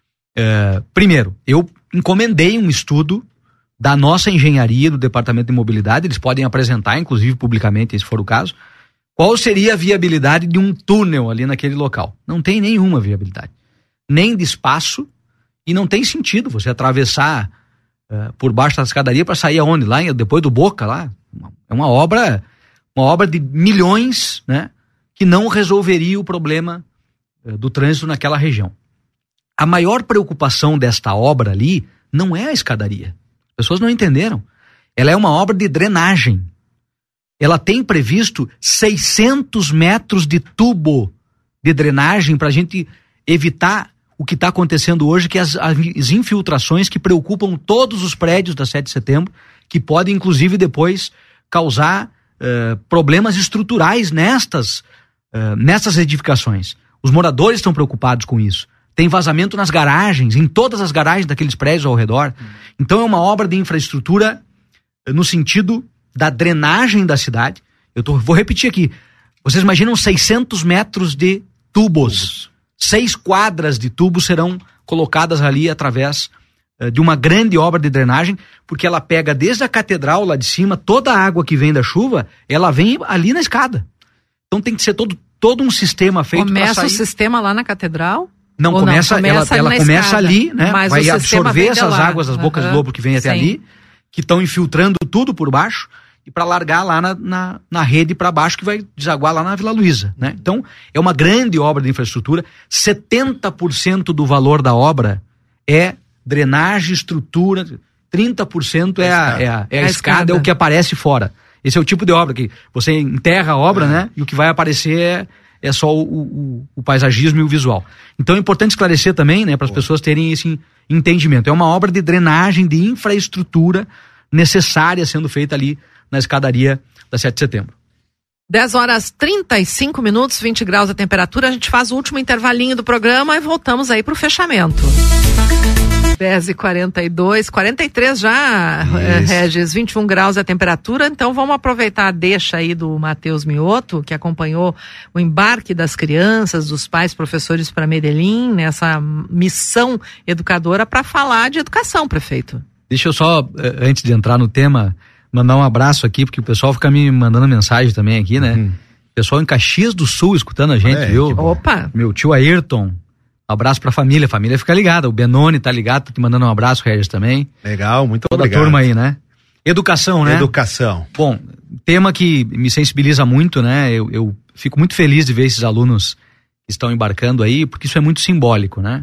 É, primeiro, eu encomendei um estudo da nossa engenharia, do Departamento de Mobilidade, eles podem apresentar, inclusive publicamente, se for o caso, qual seria a viabilidade de um túnel ali naquele local. Não tem nenhuma viabilidade. Nem de espaço, e não tem sentido você atravessar uh, por baixo da escadaria para sair aonde? Lá, depois do Boca, lá. É uma obra, uma obra de milhões, né? Que não resolveria o problema uh, do trânsito naquela região. A maior preocupação desta obra ali não é a escadaria. As pessoas não entenderam. Ela é uma obra de drenagem. Ela tem previsto seiscentos metros de tubo de drenagem para a gente evitar o que está acontecendo hoje, que é as, as infiltrações que preocupam todos os prédios da sete de setembro, que podem inclusive depois causar uh, problemas estruturais nestas, uh, nestas edificações. Os moradores estão preocupados com isso. Tem vazamento nas garagens, em todas as garagens daqueles prédios ao redor. Então é uma obra de infraestrutura no sentido da drenagem da cidade. Eu tô, vou repetir aqui. Vocês imaginam seiscentos metros de tubos. tubos. Seis quadras de tubos serão colocadas ali através uh, de uma grande obra de drenagem, porque ela pega desde a catedral lá de cima, toda a água que vem da chuva, ela vem ali na escada. Então tem que ser todo, todo um sistema feito para sair. Começa o sistema lá na catedral? Não, Ou começa, não, começa ela, ela começa escada, ali, né? Vai absorver essas lá. águas das bocas uhum. de lobo que vem até Sim. ali, que estão infiltrando tudo por baixo, e para largar lá na, na, na rede para baixo, que vai desaguar lá na Vila Luísa, né? Então, é uma grande obra de infraestrutura. setenta por cento do valor da obra é drenagem, estrutura, trinta por cento é a, é a, é a, a escada, escada, é o que aparece fora. Esse é o tipo de obra que você enterra a obra, é. né? E o que vai aparecer é, é só o, o, o paisagismo e o visual. Então é importante esclarecer também, né, para as pessoas terem esse entendimento. É uma obra de drenagem, de infraestrutura necessária sendo feita ali na escadaria da sete de setembro. dez horas trinta e cinco minutos, vinte graus a temperatura. A gente faz o último intervalinho do programa e voltamos aí para o fechamento. dez e quarenta e dois, quarenta e três já, é, Regis, vinte e um graus a temperatura. Então vamos aproveitar a deixa aí do Matheus Mioto, que acompanhou o embarque das crianças, dos pais, professores para Medellín, nessa missão educadora, para falar de educação, prefeito. Deixa eu só, antes de entrar no tema, mandar um abraço aqui, porque o pessoal fica me mandando mensagem também aqui, né? Uhum. Pessoal em Caxias do Sul escutando a gente, é, viu? Opa! Meu tio Ayrton. Um abraço pra família, a família fica ligada. O Benoni tá ligado, tá te mandando um abraço, Regis, também. Legal, muito Toda obrigado. Toda a turma aí, né? Educação, né? Educação. Bom, tema que me sensibiliza muito, né? Eu, eu fico muito feliz de ver esses alunos que estão embarcando aí, porque isso é muito simbólico, né?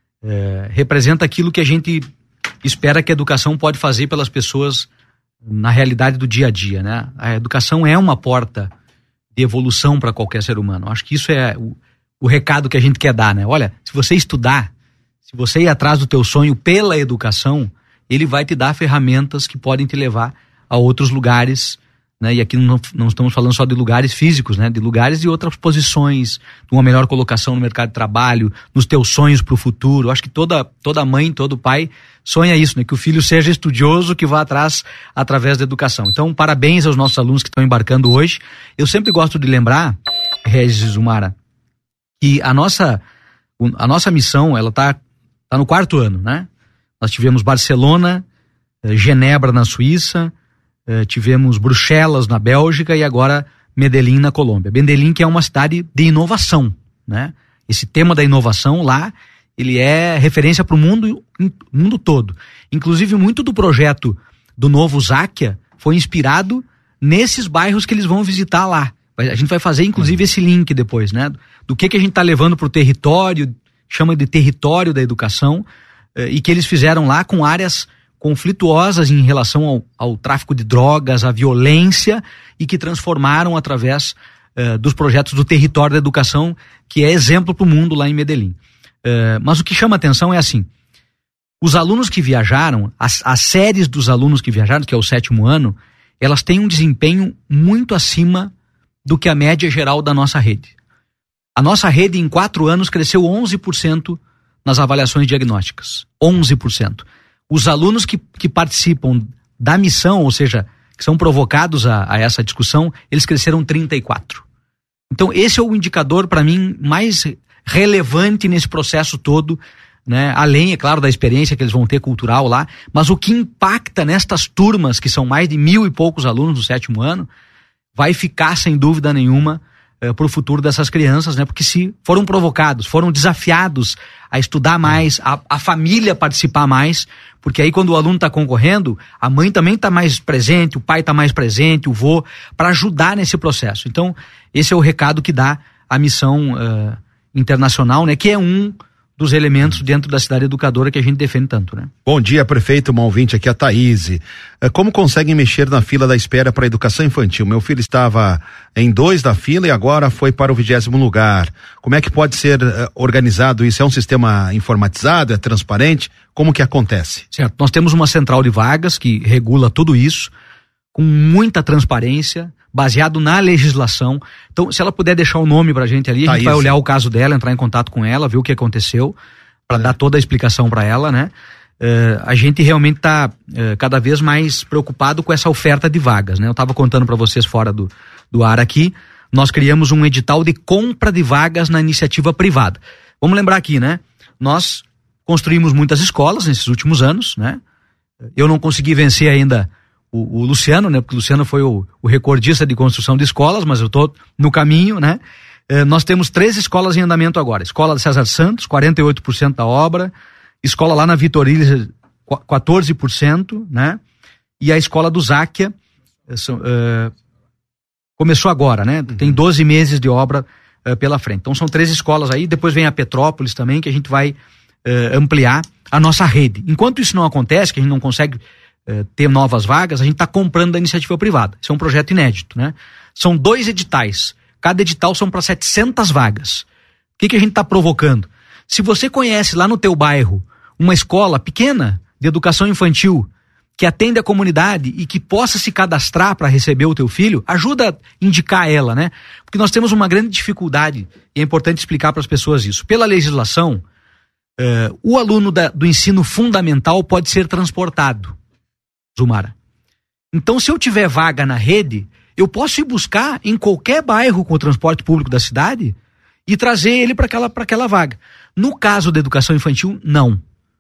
É, representa aquilo que a gente espera que a educação pode fazer pelas pessoas na realidade do dia a dia, né? A educação é uma porta de evolução para qualquer ser humano. Acho que isso é o o recado que a gente quer dar, né? Olha, se você estudar, se você ir atrás do teu sonho pela educação, ele vai te dar ferramentas que podem te levar a outros lugares, né? E aqui não, não estamos falando só de lugares físicos, né? De lugares de outras posições, de uma melhor colocação no mercado de trabalho, nos teus sonhos para o futuro. Acho que toda, toda mãe, todo pai sonha isso, né? Que o filho seja estudioso, que vá atrás através da educação. Então, parabéns aos nossos alunos que estão embarcando hoje. Eu sempre gosto de lembrar, Regis Zumara, que a nossa, a nossa missão, ela tá, tá no quarto ano, né? Nós tivemos Barcelona, Genebra na Suíça, tivemos Bruxelas na Bélgica e agora Medellín na Colômbia. Medellín, que é uma cidade de inovação, né? Esse tema da inovação lá, ele é referência para o mundo, mundo todo. Inclusive, muito do projeto do novo Záquia foi inspirado nesses bairros que eles vão visitar lá. A gente vai fazer, inclusive, esse link depois, né? Do que, que a gente está levando para o território, chama de território da educação, eh, e que eles fizeram lá com áreas conflituosas em relação ao, ao tráfico de drogas, à violência, e que transformaram através eh, dos projetos do território da educação, que é exemplo para o mundo lá em Medellín. Eh, mas o que chama atenção é assim, os alunos que viajaram, as, as séries dos alunos que viajaram, que é o sétimo ano, elas têm um desempenho muito acima do que a média geral da nossa rede. A nossa rede em quatro anos cresceu onze por cento nas avaliações diagnósticas. onze por cento. Os alunos que, que participam da missão, ou seja, que são provocados a, a essa discussão, eles cresceram trinta e quatro. Então esse é o indicador para mim mais relevante nesse processo todo, né? Além, é claro, da experiência que eles vão ter cultural lá, mas o que impacta nestas turmas, que são mais de mil e poucos alunos do sétimo ano, vai ficar sem dúvida nenhuma eh, para o futuro dessas crianças, né? Porque se foram provocados, foram desafiados a estudar mais, a, a família participar mais, porque aí quando o aluno está concorrendo, a mãe também está mais presente, o pai está mais presente, o vô, para ajudar nesse processo. Então, esse é o recado que dá a missão uh, internacional, né? Que é um dos elementos dentro da cidade educadora que a gente defende tanto, né? Bom dia, prefeito, uma ouvinte aqui, a Thaís. Como conseguem mexer na fila da espera para a educação infantil? Meu filho estava em dois da fila e agora foi para o vigésimo lugar. Como é que pode ser uh, organizado isso? É um sistema informatizado? É transparente? Como que acontece? Certo, nós temos uma central de vagas que regula tudo isso, com muita transparência, baseado na legislação. Então, se ela puder deixar o nome pra gente ali, a Thaís. gente vai olhar o caso dela, entrar em contato com ela, ver o que aconteceu, para é. dar toda a explicação para ela, né? Uh, a gente realmente tá uh, cada vez mais preocupado com essa oferta de vagas, né? Eu tava contando para vocês fora do, do ar aqui, nós criamos um edital de compra de vagas na iniciativa privada. Vamos lembrar aqui, né? Nós construímos muitas escolas nesses últimos anos, né? Eu não consegui vencer ainda O, o Luciano, né? Porque o Luciano foi o, o recordista de construção de escolas, mas eu tô no caminho, né? Eh, nós temos três escolas em andamento agora. Escola de César Santos, quarenta e oito por cento da obra. Escola lá na Vitorino, quatorze por cento, né? E a escola do Záquia eh, começou agora, né? Tem doze meses de obra eh, pela frente. Então são três escolas aí, depois vem a Petrópolis também, que a gente vai eh, ampliar a nossa rede. Enquanto isso não acontece, que a gente não consegue ter novas vagas, a gente está comprando da iniciativa privada. Isso é um projeto inédito, né? São dois editais. Cada edital são para setecentas vagas. O que, que a gente está provocando? Se você conhece lá no teu bairro uma escola pequena de educação infantil que atende a comunidade e que possa se cadastrar para receber o teu filho, ajuda a indicar ela, né? Porque nós temos uma grande dificuldade, e é importante explicar para as pessoas isso. Pela legislação, uh, o aluno da, do ensino fundamental pode ser transportado. Zumara. Então, se eu tiver vaga na rede, eu posso ir buscar em qualquer bairro com o transporte público da cidade e trazer ele para aquela, para aquela vaga. No caso da educação infantil, não.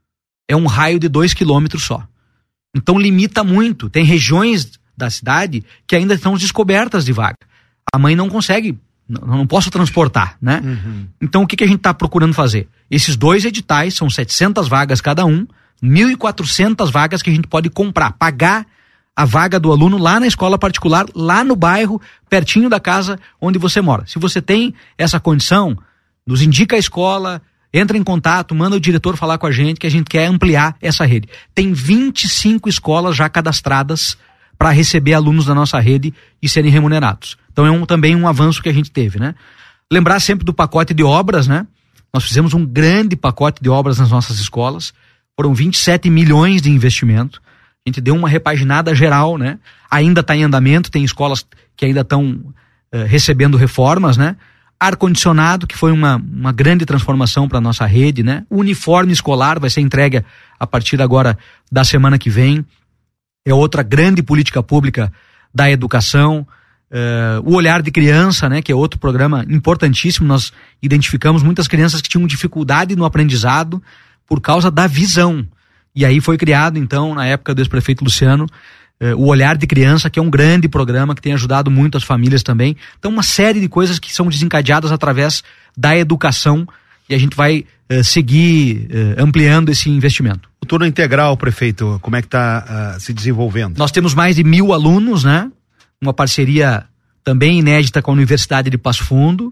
É um raio de dois quilômetros só. Então, limita muito. Tem regiões da cidade que ainda estão descobertas de vaga. A mãe não consegue, não, não posso transportar, né? Uhum. Então, o que, que a gente está procurando fazer? Esses dois editais, são setecentas vagas cada um, mil e quatrocentas vagas que a gente pode comprar, pagar a vaga do aluno lá na escola particular, lá no bairro, pertinho da casa onde você mora. Se você tem essa condição, nos indica a escola, entra em contato, manda o diretor falar com a gente, que a gente quer ampliar essa rede. Tem vinte e cinco escolas já cadastradas para receber alunos da nossa rede e serem remunerados. Então é um, também um avanço que a gente teve, né? Lembrar sempre do pacote de obras, né? Nós fizemos um grande pacote de obras nas nossas escolas. Foram vinte e sete milhões de investimento. A gente deu uma repaginada geral, né? Ainda está em andamento, tem escolas que ainda estão uh, recebendo reformas, né? Ar-condicionado, que foi uma, uma grande transformação para a nossa rede, né? O uniforme escolar vai ser entregue a partir agora da semana que vem. É outra grande política pública da educação. Uh, o Olhar de Criança, né? Que é outro programa importantíssimo. Nós identificamos muitas crianças que tinham dificuldade no aprendizado por causa da visão. E aí foi criado, então, na época do ex-prefeito Luciano, eh, o Olhar de Criança, que é um grande programa que tem ajudado muito as famílias também. Então, uma série de coisas que são desencadeadas através da educação, e a gente vai eh, seguir eh, ampliando esse investimento. O turno integral, prefeito, como é que está uh, se desenvolvendo? Nós temos mais de mil alunos, né? Uma parceria também inédita com a Universidade de Passo Fundo.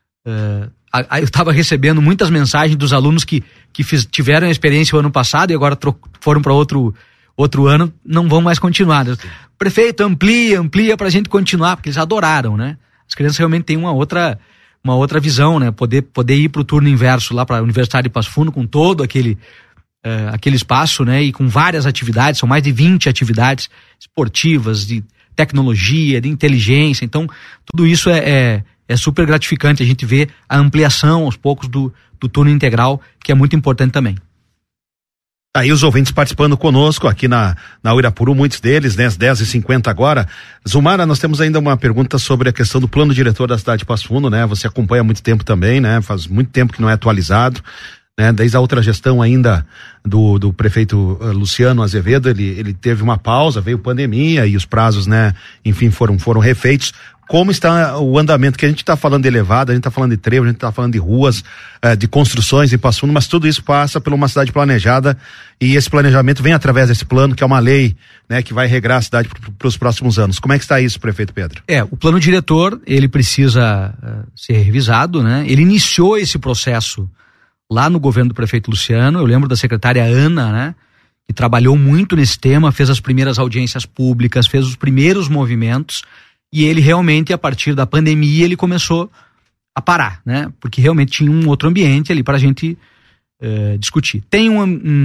Uh, eu estava recebendo muitas mensagens dos alunos que, que fiz, tiveram a experiência o ano passado e agora tro, foram para outro, outro ano, não vão mais continuar. Prefeito, amplia, amplia para a gente continuar, porque eles adoraram, né? As crianças realmente têm uma outra, uma outra visão, né? Poder, poder ir para o turno inverso lá para a Universidade de Passo Fundo com todo aquele, uh, aquele espaço, né? E com várias atividades, são mais de vinte atividades esportivas, de tecnologia, de inteligência. Então, tudo isso é... é É super gratificante a gente ver a ampliação aos poucos do, do turno integral, que é muito importante também. Aí os ouvintes participando conosco aqui na, na Uirapuru, muitos deles, né, às dez e cinquenta agora. Zumara, nós temos ainda uma pergunta sobre a questão do plano diretor da cidade de Passo Fundo, né? Você acompanha há muito tempo também, né? Faz muito tempo que não é atualizado, né? Desde a outra gestão ainda do, do prefeito uh, Luciano Azevedo, ele, ele teve uma pausa, veio pandemia e os prazos, né? Enfim, foram, foram refeitos. Como está o andamento, que a gente está falando de elevado, a gente está falando de trevo, a gente está falando de ruas, eh, de construções em Passo Fundo, mas tudo isso passa por uma cidade planejada e esse planejamento vem através desse plano, que é uma lei, né, que vai regrar a cidade para os próximos anos. Como é que está isso, prefeito Pedro? É, o plano diretor, ele precisa uh, ser revisado, né? Ele iniciou esse processo lá no governo do prefeito Luciano, eu lembro da secretária Ana, né? Que trabalhou muito nesse tema, fez as primeiras audiências públicas, fez os primeiros movimentos. E ele realmente, a partir da pandemia, ele começou a parar, né? Porque realmente tinha um outro ambiente ali para a gente uh, discutir. Tem um, um,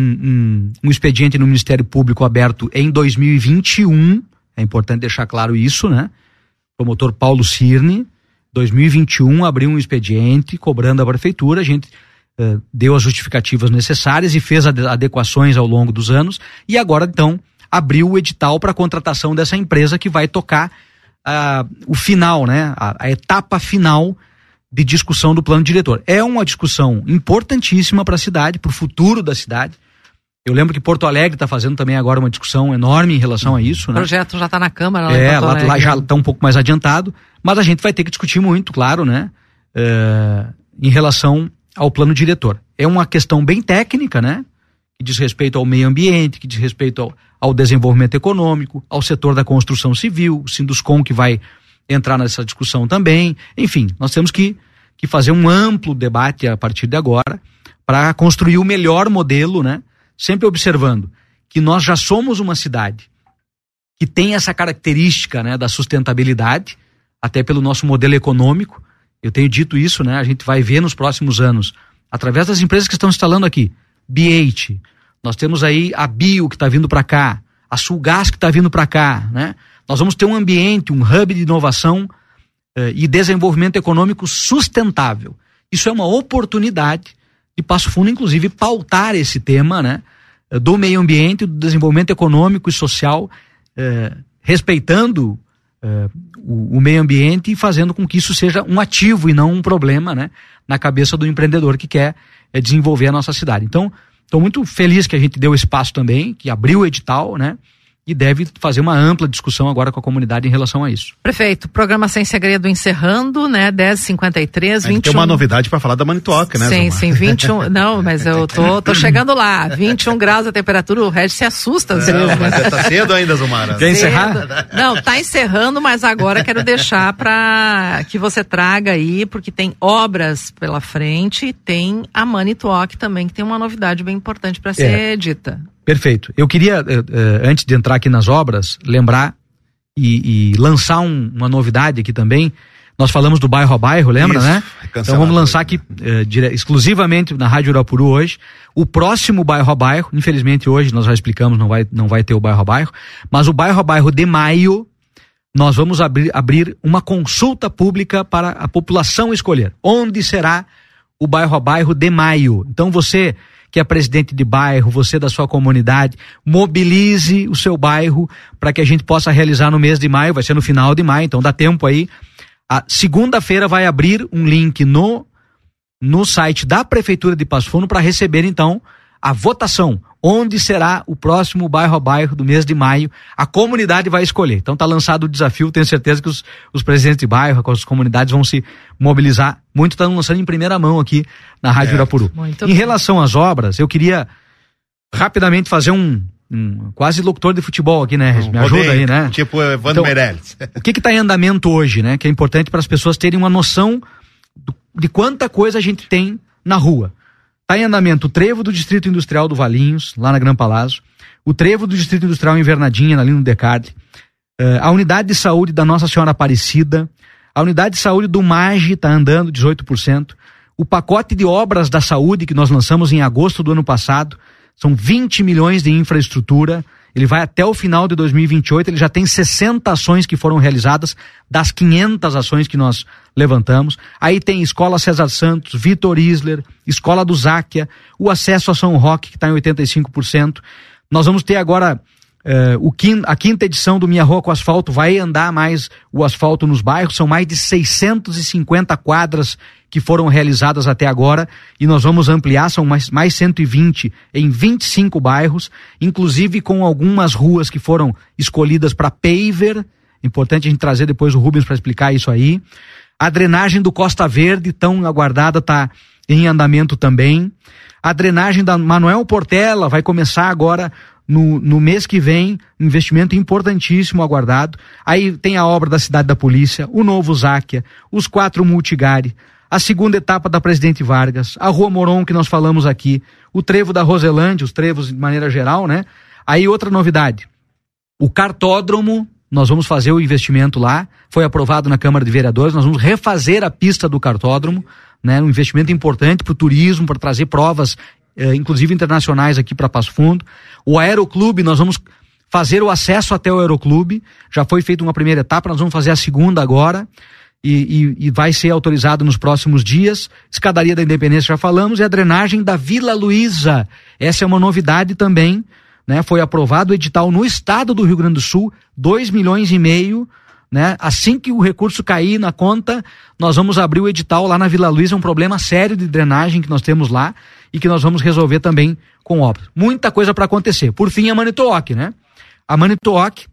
um, um expediente no Ministério Público aberto em dois mil e vinte e um, é importante deixar claro isso, né? O promotor Paulo Cirne, dois mil e vinte e um, abriu um expediente cobrando a prefeitura, a gente uh, deu as justificativas necessárias e fez adequações ao longo dos anos, e agora, então, abriu o edital para a contratação dessa empresa que vai tocar Uh, o final, né? A, a etapa final de discussão do plano diretor. É uma discussão importantíssima para a cidade, para o futuro da cidade. Eu lembro que Porto Alegre está fazendo também agora uma discussão enorme em relação a isso, né? O projeto já está na Câmara. Lá é, lá, lá já está um pouco mais adiantado, mas a gente vai ter que discutir muito, claro, né? Uh, em relação ao plano diretor. É uma questão bem técnica, né? Que diz respeito ao meio ambiente, que diz respeito ao, ao desenvolvimento econômico, ao setor da construção civil, o Sinduscom que vai entrar nessa discussão também. Enfim, nós temos que, que fazer um amplo debate a partir de agora para construir o melhor modelo, né? Sempre observando que nós já somos uma cidade que tem essa característica, né, da sustentabilidade, até pelo nosso modelo econômico. Eu tenho dito isso, né? A gente vai ver nos próximos anos, através das empresas que estão instalando aqui, B H, nós temos aí a Bio que está vindo para cá, a Sulgás que está vindo para cá, né? Nós vamos ter um ambiente, um hub de inovação eh, e desenvolvimento econômico sustentável. Isso é uma oportunidade de Passo Fundo, inclusive, pautar esse tema, né? Do meio ambiente, do desenvolvimento econômico e social, eh, respeitando eh, o, o meio ambiente e fazendo com que isso seja um ativo e não um problema, né? Na cabeça do empreendedor que quer é desenvolver a nossa cidade. Então, estou muito feliz que a gente deu espaço também, que abriu o edital, né? E deve fazer uma ampla discussão agora com a comunidade em relação a isso. Prefeito, programa Sem Segredo encerrando, né? dez e cinquenta e três, vinte e um... Tem uma novidade para falar da Manitoque, né, Sim, Zumar? sim, vinte e um... Não, mas eu tô, tô chegando lá. vinte e um graus a temperatura, o Regis se assusta às vezes. Não, mas tá cedo ainda, Zumar. Quer encerrar? Não, tá encerrando, mas agora quero deixar para que você traga aí, porque tem obras pela frente, tem a Manitoque também, que tem uma novidade bem importante para ser é. dita. Perfeito. Eu queria, eh, eh, antes de entrar aqui nas obras, lembrar e, e lançar um, uma novidade aqui também. Nós falamos do bairro a bairro, lembra, Isso, né? É então vamos lançar aqui eh, dire, exclusivamente na Rádio Uirapuru hoje o próximo bairro a bairro. Infelizmente hoje nós já explicamos, não vai, não vai ter o bairro a bairro, mas o bairro a bairro de maio nós vamos abrir, abrir uma consulta pública para a população escolher onde será o bairro a bairro de maio. Então você que é presidente de bairro, você da sua comunidade, mobilize o seu bairro para que a gente possa realizar no mês de maio, vai ser no final de maio, então dá tempo aí. A segunda-feira vai abrir um link no, no site da Prefeitura de Passo Fundo para receber então a votação, onde será o próximo bairro a bairro do mês de maio. A comunidade vai escolher. Então tá lançado o desafio, tenho certeza que os, os presidentes de bairro, as comunidades vão se mobilizar muito, estão lançando em primeira mão aqui na Rádio Uirapuru. Em relação às obras, eu queria rapidamente fazer um, um quase locutor de futebol aqui, né? Um Me ajuda rodeio, aí, né? Tipo Evandro então, Meirelles. O que que tá em andamento hoje, né? Que é importante para as pessoas terem uma noção do, de quanta coisa a gente tem na rua. Está em andamento o trevo do Distrito Industrial do Valinhos, lá na Gran Palazzo, o trevo do Distrito Industrial Invernadinha, ali no Descartes, uh, a unidade de saúde da Nossa Senhora Aparecida, a unidade de saúde do Mage está andando dezoito por cento, o pacote de obras da saúde que nós lançamos em agosto do ano passado, são vinte milhões de infraestrutura, Ele vai até o final de dois mil e vinte e oito, ele já tem sessenta ações que foram realizadas, das quinhentas ações que nós levantamos. Aí tem Escola César Santos, Vitor Isler, Escola do Záquia, o acesso a São Roque, que está em oitenta e cinco por cento. Nós vamos ter agora uh, o quin, a quinta edição do Minha Rua com Asfalto, vai andar mais o asfalto nos bairros, são mais de seiscentas e cinquenta quadras que foram realizadas até agora, e nós vamos ampliar, são mais, mais cento e vinte em vinte e cinco bairros, inclusive com algumas ruas que foram escolhidas para paver. Importante a gente trazer depois o Rubens para explicar isso aí. A drenagem do Costa Verde, tão aguardada, está em andamento também. A drenagem da Manuel Portela vai começar agora no, no mês que vem, investimento importantíssimo aguardado. Aí tem a obra da Cidade da Polícia, o novo Záquia, os quatro Multigare, a segunda etapa da Presidente Vargas, a Rua Moron, que nós falamos aqui, o trevo da Roselândia, os trevos de maneira geral, né? Aí outra novidade, o cartódromo, nós vamos fazer o investimento lá, foi aprovado na Câmara de Vereadores, nós vamos refazer a pista do cartódromo, né? Um investimento importante para o turismo, para trazer provas, eh, inclusive internacionais aqui para Passo Fundo. O Aeroclube, nós vamos fazer o acesso até o Aeroclube, já foi feita uma primeira etapa, nós vamos fazer a segunda agora, E, e, e vai ser autorizado nos próximos dias. Escadaria da Independência já falamos, e a drenagem da Vila Luísa, essa é uma novidade também, né? Foi aprovado o edital no estado do Rio Grande do Sul, dois milhões e meio, né? Assim que o recurso cair na conta, nós vamos abrir o edital lá na Vila Luísa, um problema sério de drenagem que nós temos lá e que nós vamos resolver também com obras. Muita coisa para acontecer. Por fim, a Manitowoc, né? A Manitowoc,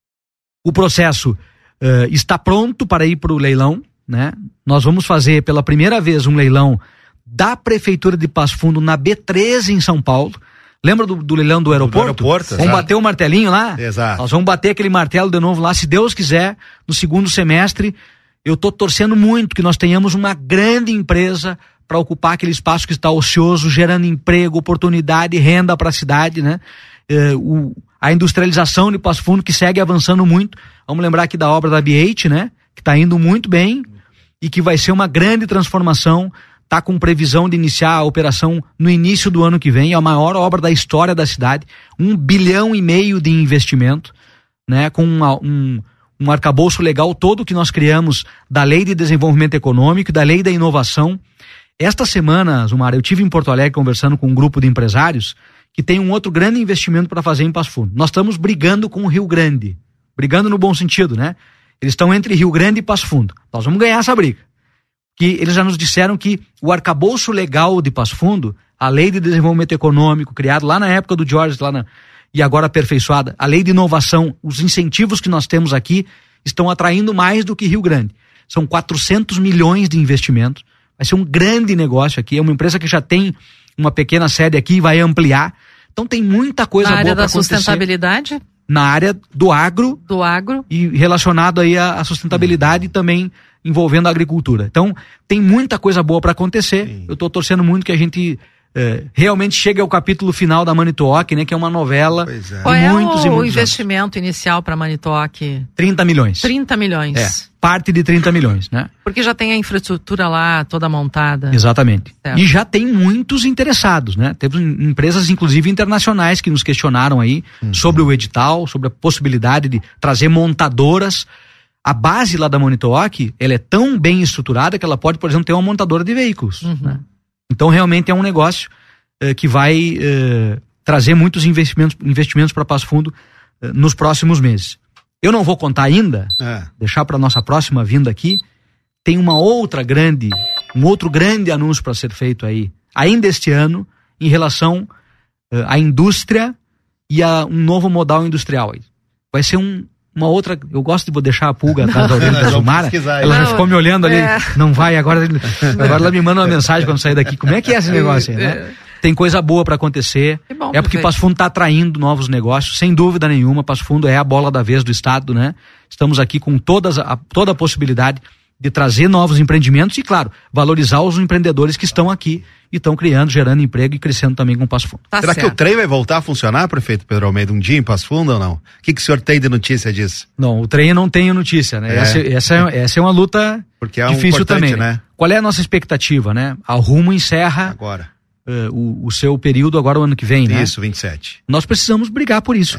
o processo Uh, está pronto para ir para o leilão, né? Nós vamos fazer pela primeira vez um leilão da Prefeitura de Passo Fundo na B treze em São Paulo. Lembra do, do leilão do aeroporto? Do aeroporto, vamos exato. bater o martelinho lá? Exato. Nós vamos bater aquele martelo de novo lá, se Deus quiser, no segundo semestre. Eu estou torcendo muito que nós tenhamos uma grande empresa para ocupar aquele espaço que está ocioso, gerando emprego, oportunidade, renda para a cidade, né? Uh, o, a industrialização de Passo Fundo, que segue avançando muito. Vamos lembrar aqui da obra da B oito, né? Que está indo muito bem e que vai ser uma grande transformação. Está com previsão de iniciar a operação no início do ano que vem. É a maior obra da história da cidade. Um bilhão e meio de investimento, né? Com uma, um, um arcabouço legal todo que nós criamos da Lei de Desenvolvimento Econômico, da Lei da Inovação. Esta semana, Zumar, eu tive em Porto Alegre conversando com um grupo de empresários que tem um outro grande investimento para fazer em Passo Fundo. Nós estamos brigando com o Rio Grande. Brigando no bom sentido, né? Eles estão entre Rio Grande e Passo Fundo. Nós vamos ganhar essa briga. Que eles já nos disseram que o arcabouço legal de Passo Fundo, a Lei de Desenvolvimento Econômico, criado lá na época do George, lá na, e agora aperfeiçoada, a Lei de Inovação, os incentivos que nós temos aqui estão atraindo mais do que Rio Grande. São quatrocentos milhões de investimentos. Vai ser um grande negócio aqui. É uma empresa que já tem uma pequena sede aqui e vai ampliar. Então tem muita coisa boa para acontecer. Na área da sustentabilidade? Na área do agro. Do agro. E relacionado aí à, à sustentabilidade, uhum. também envolvendo a agricultura. Então tem muita coisa boa para acontecer. Sim. Eu estou torcendo muito que a gente é, realmente chegue ao capítulo final da Manitowoc, né? Que é uma novela. Pois é. Qual é muitos o, e muitos o investimento anos. inicial para a Manitowoc? trinta milhões. trinta milhões. É, parte de trinta milhões, né? Porque já tem a infraestrutura lá toda montada. Exatamente. Certo. E já tem muitos interessados, né? Temos empresas, inclusive internacionais, que nos questionaram aí uhum. sobre o edital, sobre a possibilidade de trazer montadoras. A base lá da Manitowoc, ela é tão bem estruturada que ela pode, por exemplo, ter uma montadora de veículos, uhum. né? Então realmente é um negócio eh, que vai eh, trazer muitos investimentos, investimentos para Passo Fundo eh, nos próximos meses. Eu não vou contar ainda, é. deixar para nossa próxima vinda aqui. Tem uma outra grande, um outro grande anúncio para ser feito aí, ainda este ano, em relação uh, à indústria e a um novo modal industrial aí. Vai ser um, uma outra, eu gosto de deixar a pulga atrás da orelha da Zumara, ela já ficou me olhando ali, é. não vai, agora, agora ela me manda uma mensagem quando sair daqui, como é que é esse negócio aí, né? Tem coisa boa para acontecer, bom, é porque Passo Fundo está atraindo novos negócios, sem dúvida nenhuma. Passo Fundo é a bola da vez do estado, né? Estamos aqui com todas a, toda a possibilidade de trazer novos empreendimentos e, claro, valorizar os empreendedores que estão aqui e estão criando, gerando emprego e crescendo também com Passo Fundo. Tá Será certo. que o trem vai voltar a funcionar, prefeito Pedro Almeida, um dia em Passo Fundo ou não? O que, que o senhor tem de notícia disso? Não, o trem eu não tenho notícia, né? É. Essa, essa, é, essa é uma luta Porque é difícil um também, né? Qual é a nossa expectativa, né? A Rumo encerra agora. Uh, o, o seu período agora o ano que vem, né? Isso, vinte e sete. Nós precisamos brigar por isso, é. né?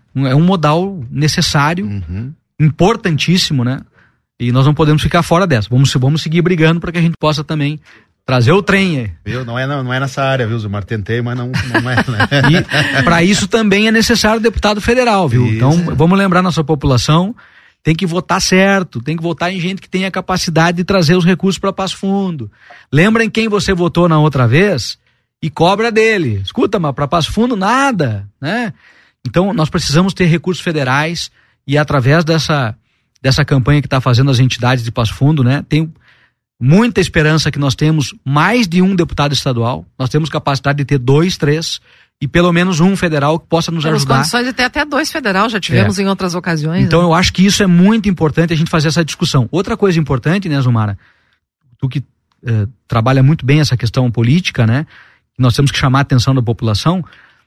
É um modal necessário, uhum. importantíssimo, né? E nós não podemos ficar fora dessa. Vamos, vamos seguir brigando para que a gente possa também trazer o trem aí. Viu? Não, é, não, não é nessa área, viu, Zumar? Tentei, mas não, não é. Né? E para isso também é necessário deputado federal, viu? Isso. Então, vamos lembrar nossa população, tem que votar certo, tem que votar em gente que tenha capacidade de trazer os recursos para Passo Fundo. Lembrem quem você votou na outra vez e cobra dele. Escuta, mas para Passo Fundo nada, né? Então, nós precisamos ter recursos federais e através dessa, dessa campanha que está fazendo as entidades de Passo Fundo, né? Tem muita esperança que nós temos mais de um deputado estadual, nós temos capacidade de ter dois, três e pelo menos um federal que possa nos Temos ajudar. Temos condições de ter até dois federal, já tivemos é. em outras ocasiões. Então né? eu acho que isso é muito importante a gente fazer essa discussão. Outra coisa importante, né, Zumara, tu que eh, trabalha muito bem essa questão política, né, nós temos que chamar a atenção da população,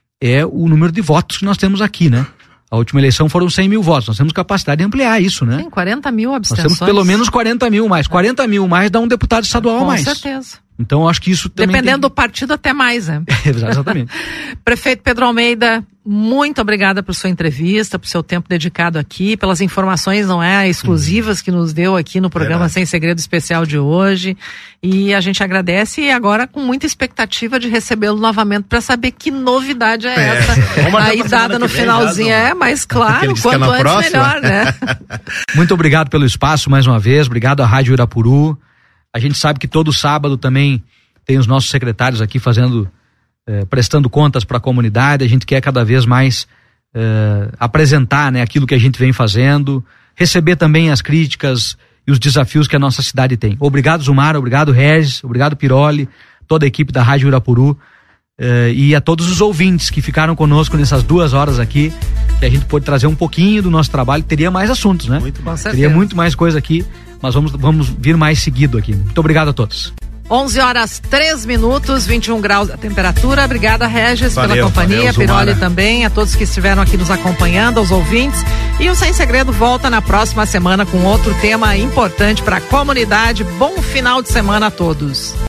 é o número de votos que nós temos aqui, né? A última eleição foram cem mil votos. Nós temos capacidade de ampliar isso, né? Tem quarenta mil abstenções. Nós temos pelo menos quarenta mil mais. quarenta mil mais dá um deputado estadual Com mais. Com certeza. Então, eu acho que isso também Dependendo tem... do partido, até mais, né? Exatamente. Prefeito Pedro Almeida, muito obrigada por sua entrevista, por seu tempo dedicado aqui, pelas informações, não é, exclusivas que nos deu aqui no programa Sem Segredo Especial de hoje. E a gente agradece e agora com muita expectativa de recebê-lo novamente para saber que novidade é, é. essa. Aí dada no finalzinho, já, é, mas claro, quanto antes próxima. melhor, né? Muito obrigado pelo espaço mais uma vez, obrigado à Rádio Irapuru. A gente sabe que todo sábado também tem os nossos secretários aqui fazendo, eh, prestando contas para a comunidade. A gente quer cada vez mais eh, apresentar, né, aquilo que a gente vem fazendo, receber também as críticas e os desafios que a nossa cidade tem. Obrigado, Zumar, obrigado, Regis, obrigado, Piroli, toda a equipe da Rádio Irapuru eh, e a todos os ouvintes que ficaram conosco nessas duas horas aqui, que a gente pôde trazer um pouquinho do nosso trabalho. Teria mais assuntos, né? Muito bom. Teria muito mais coisa aqui. Mas vamos, vamos vir mais seguido aqui. Muito obrigado a todos. onze horas, três minutos, vinte e um graus a temperatura. Obrigada, Regis, valeu, pela companhia. Valeu, Piroli também, a todos que estiveram aqui nos acompanhando, aos ouvintes. E o Sem Segredo volta na próxima semana com outro tema importante para a comunidade. Bom final de semana a todos.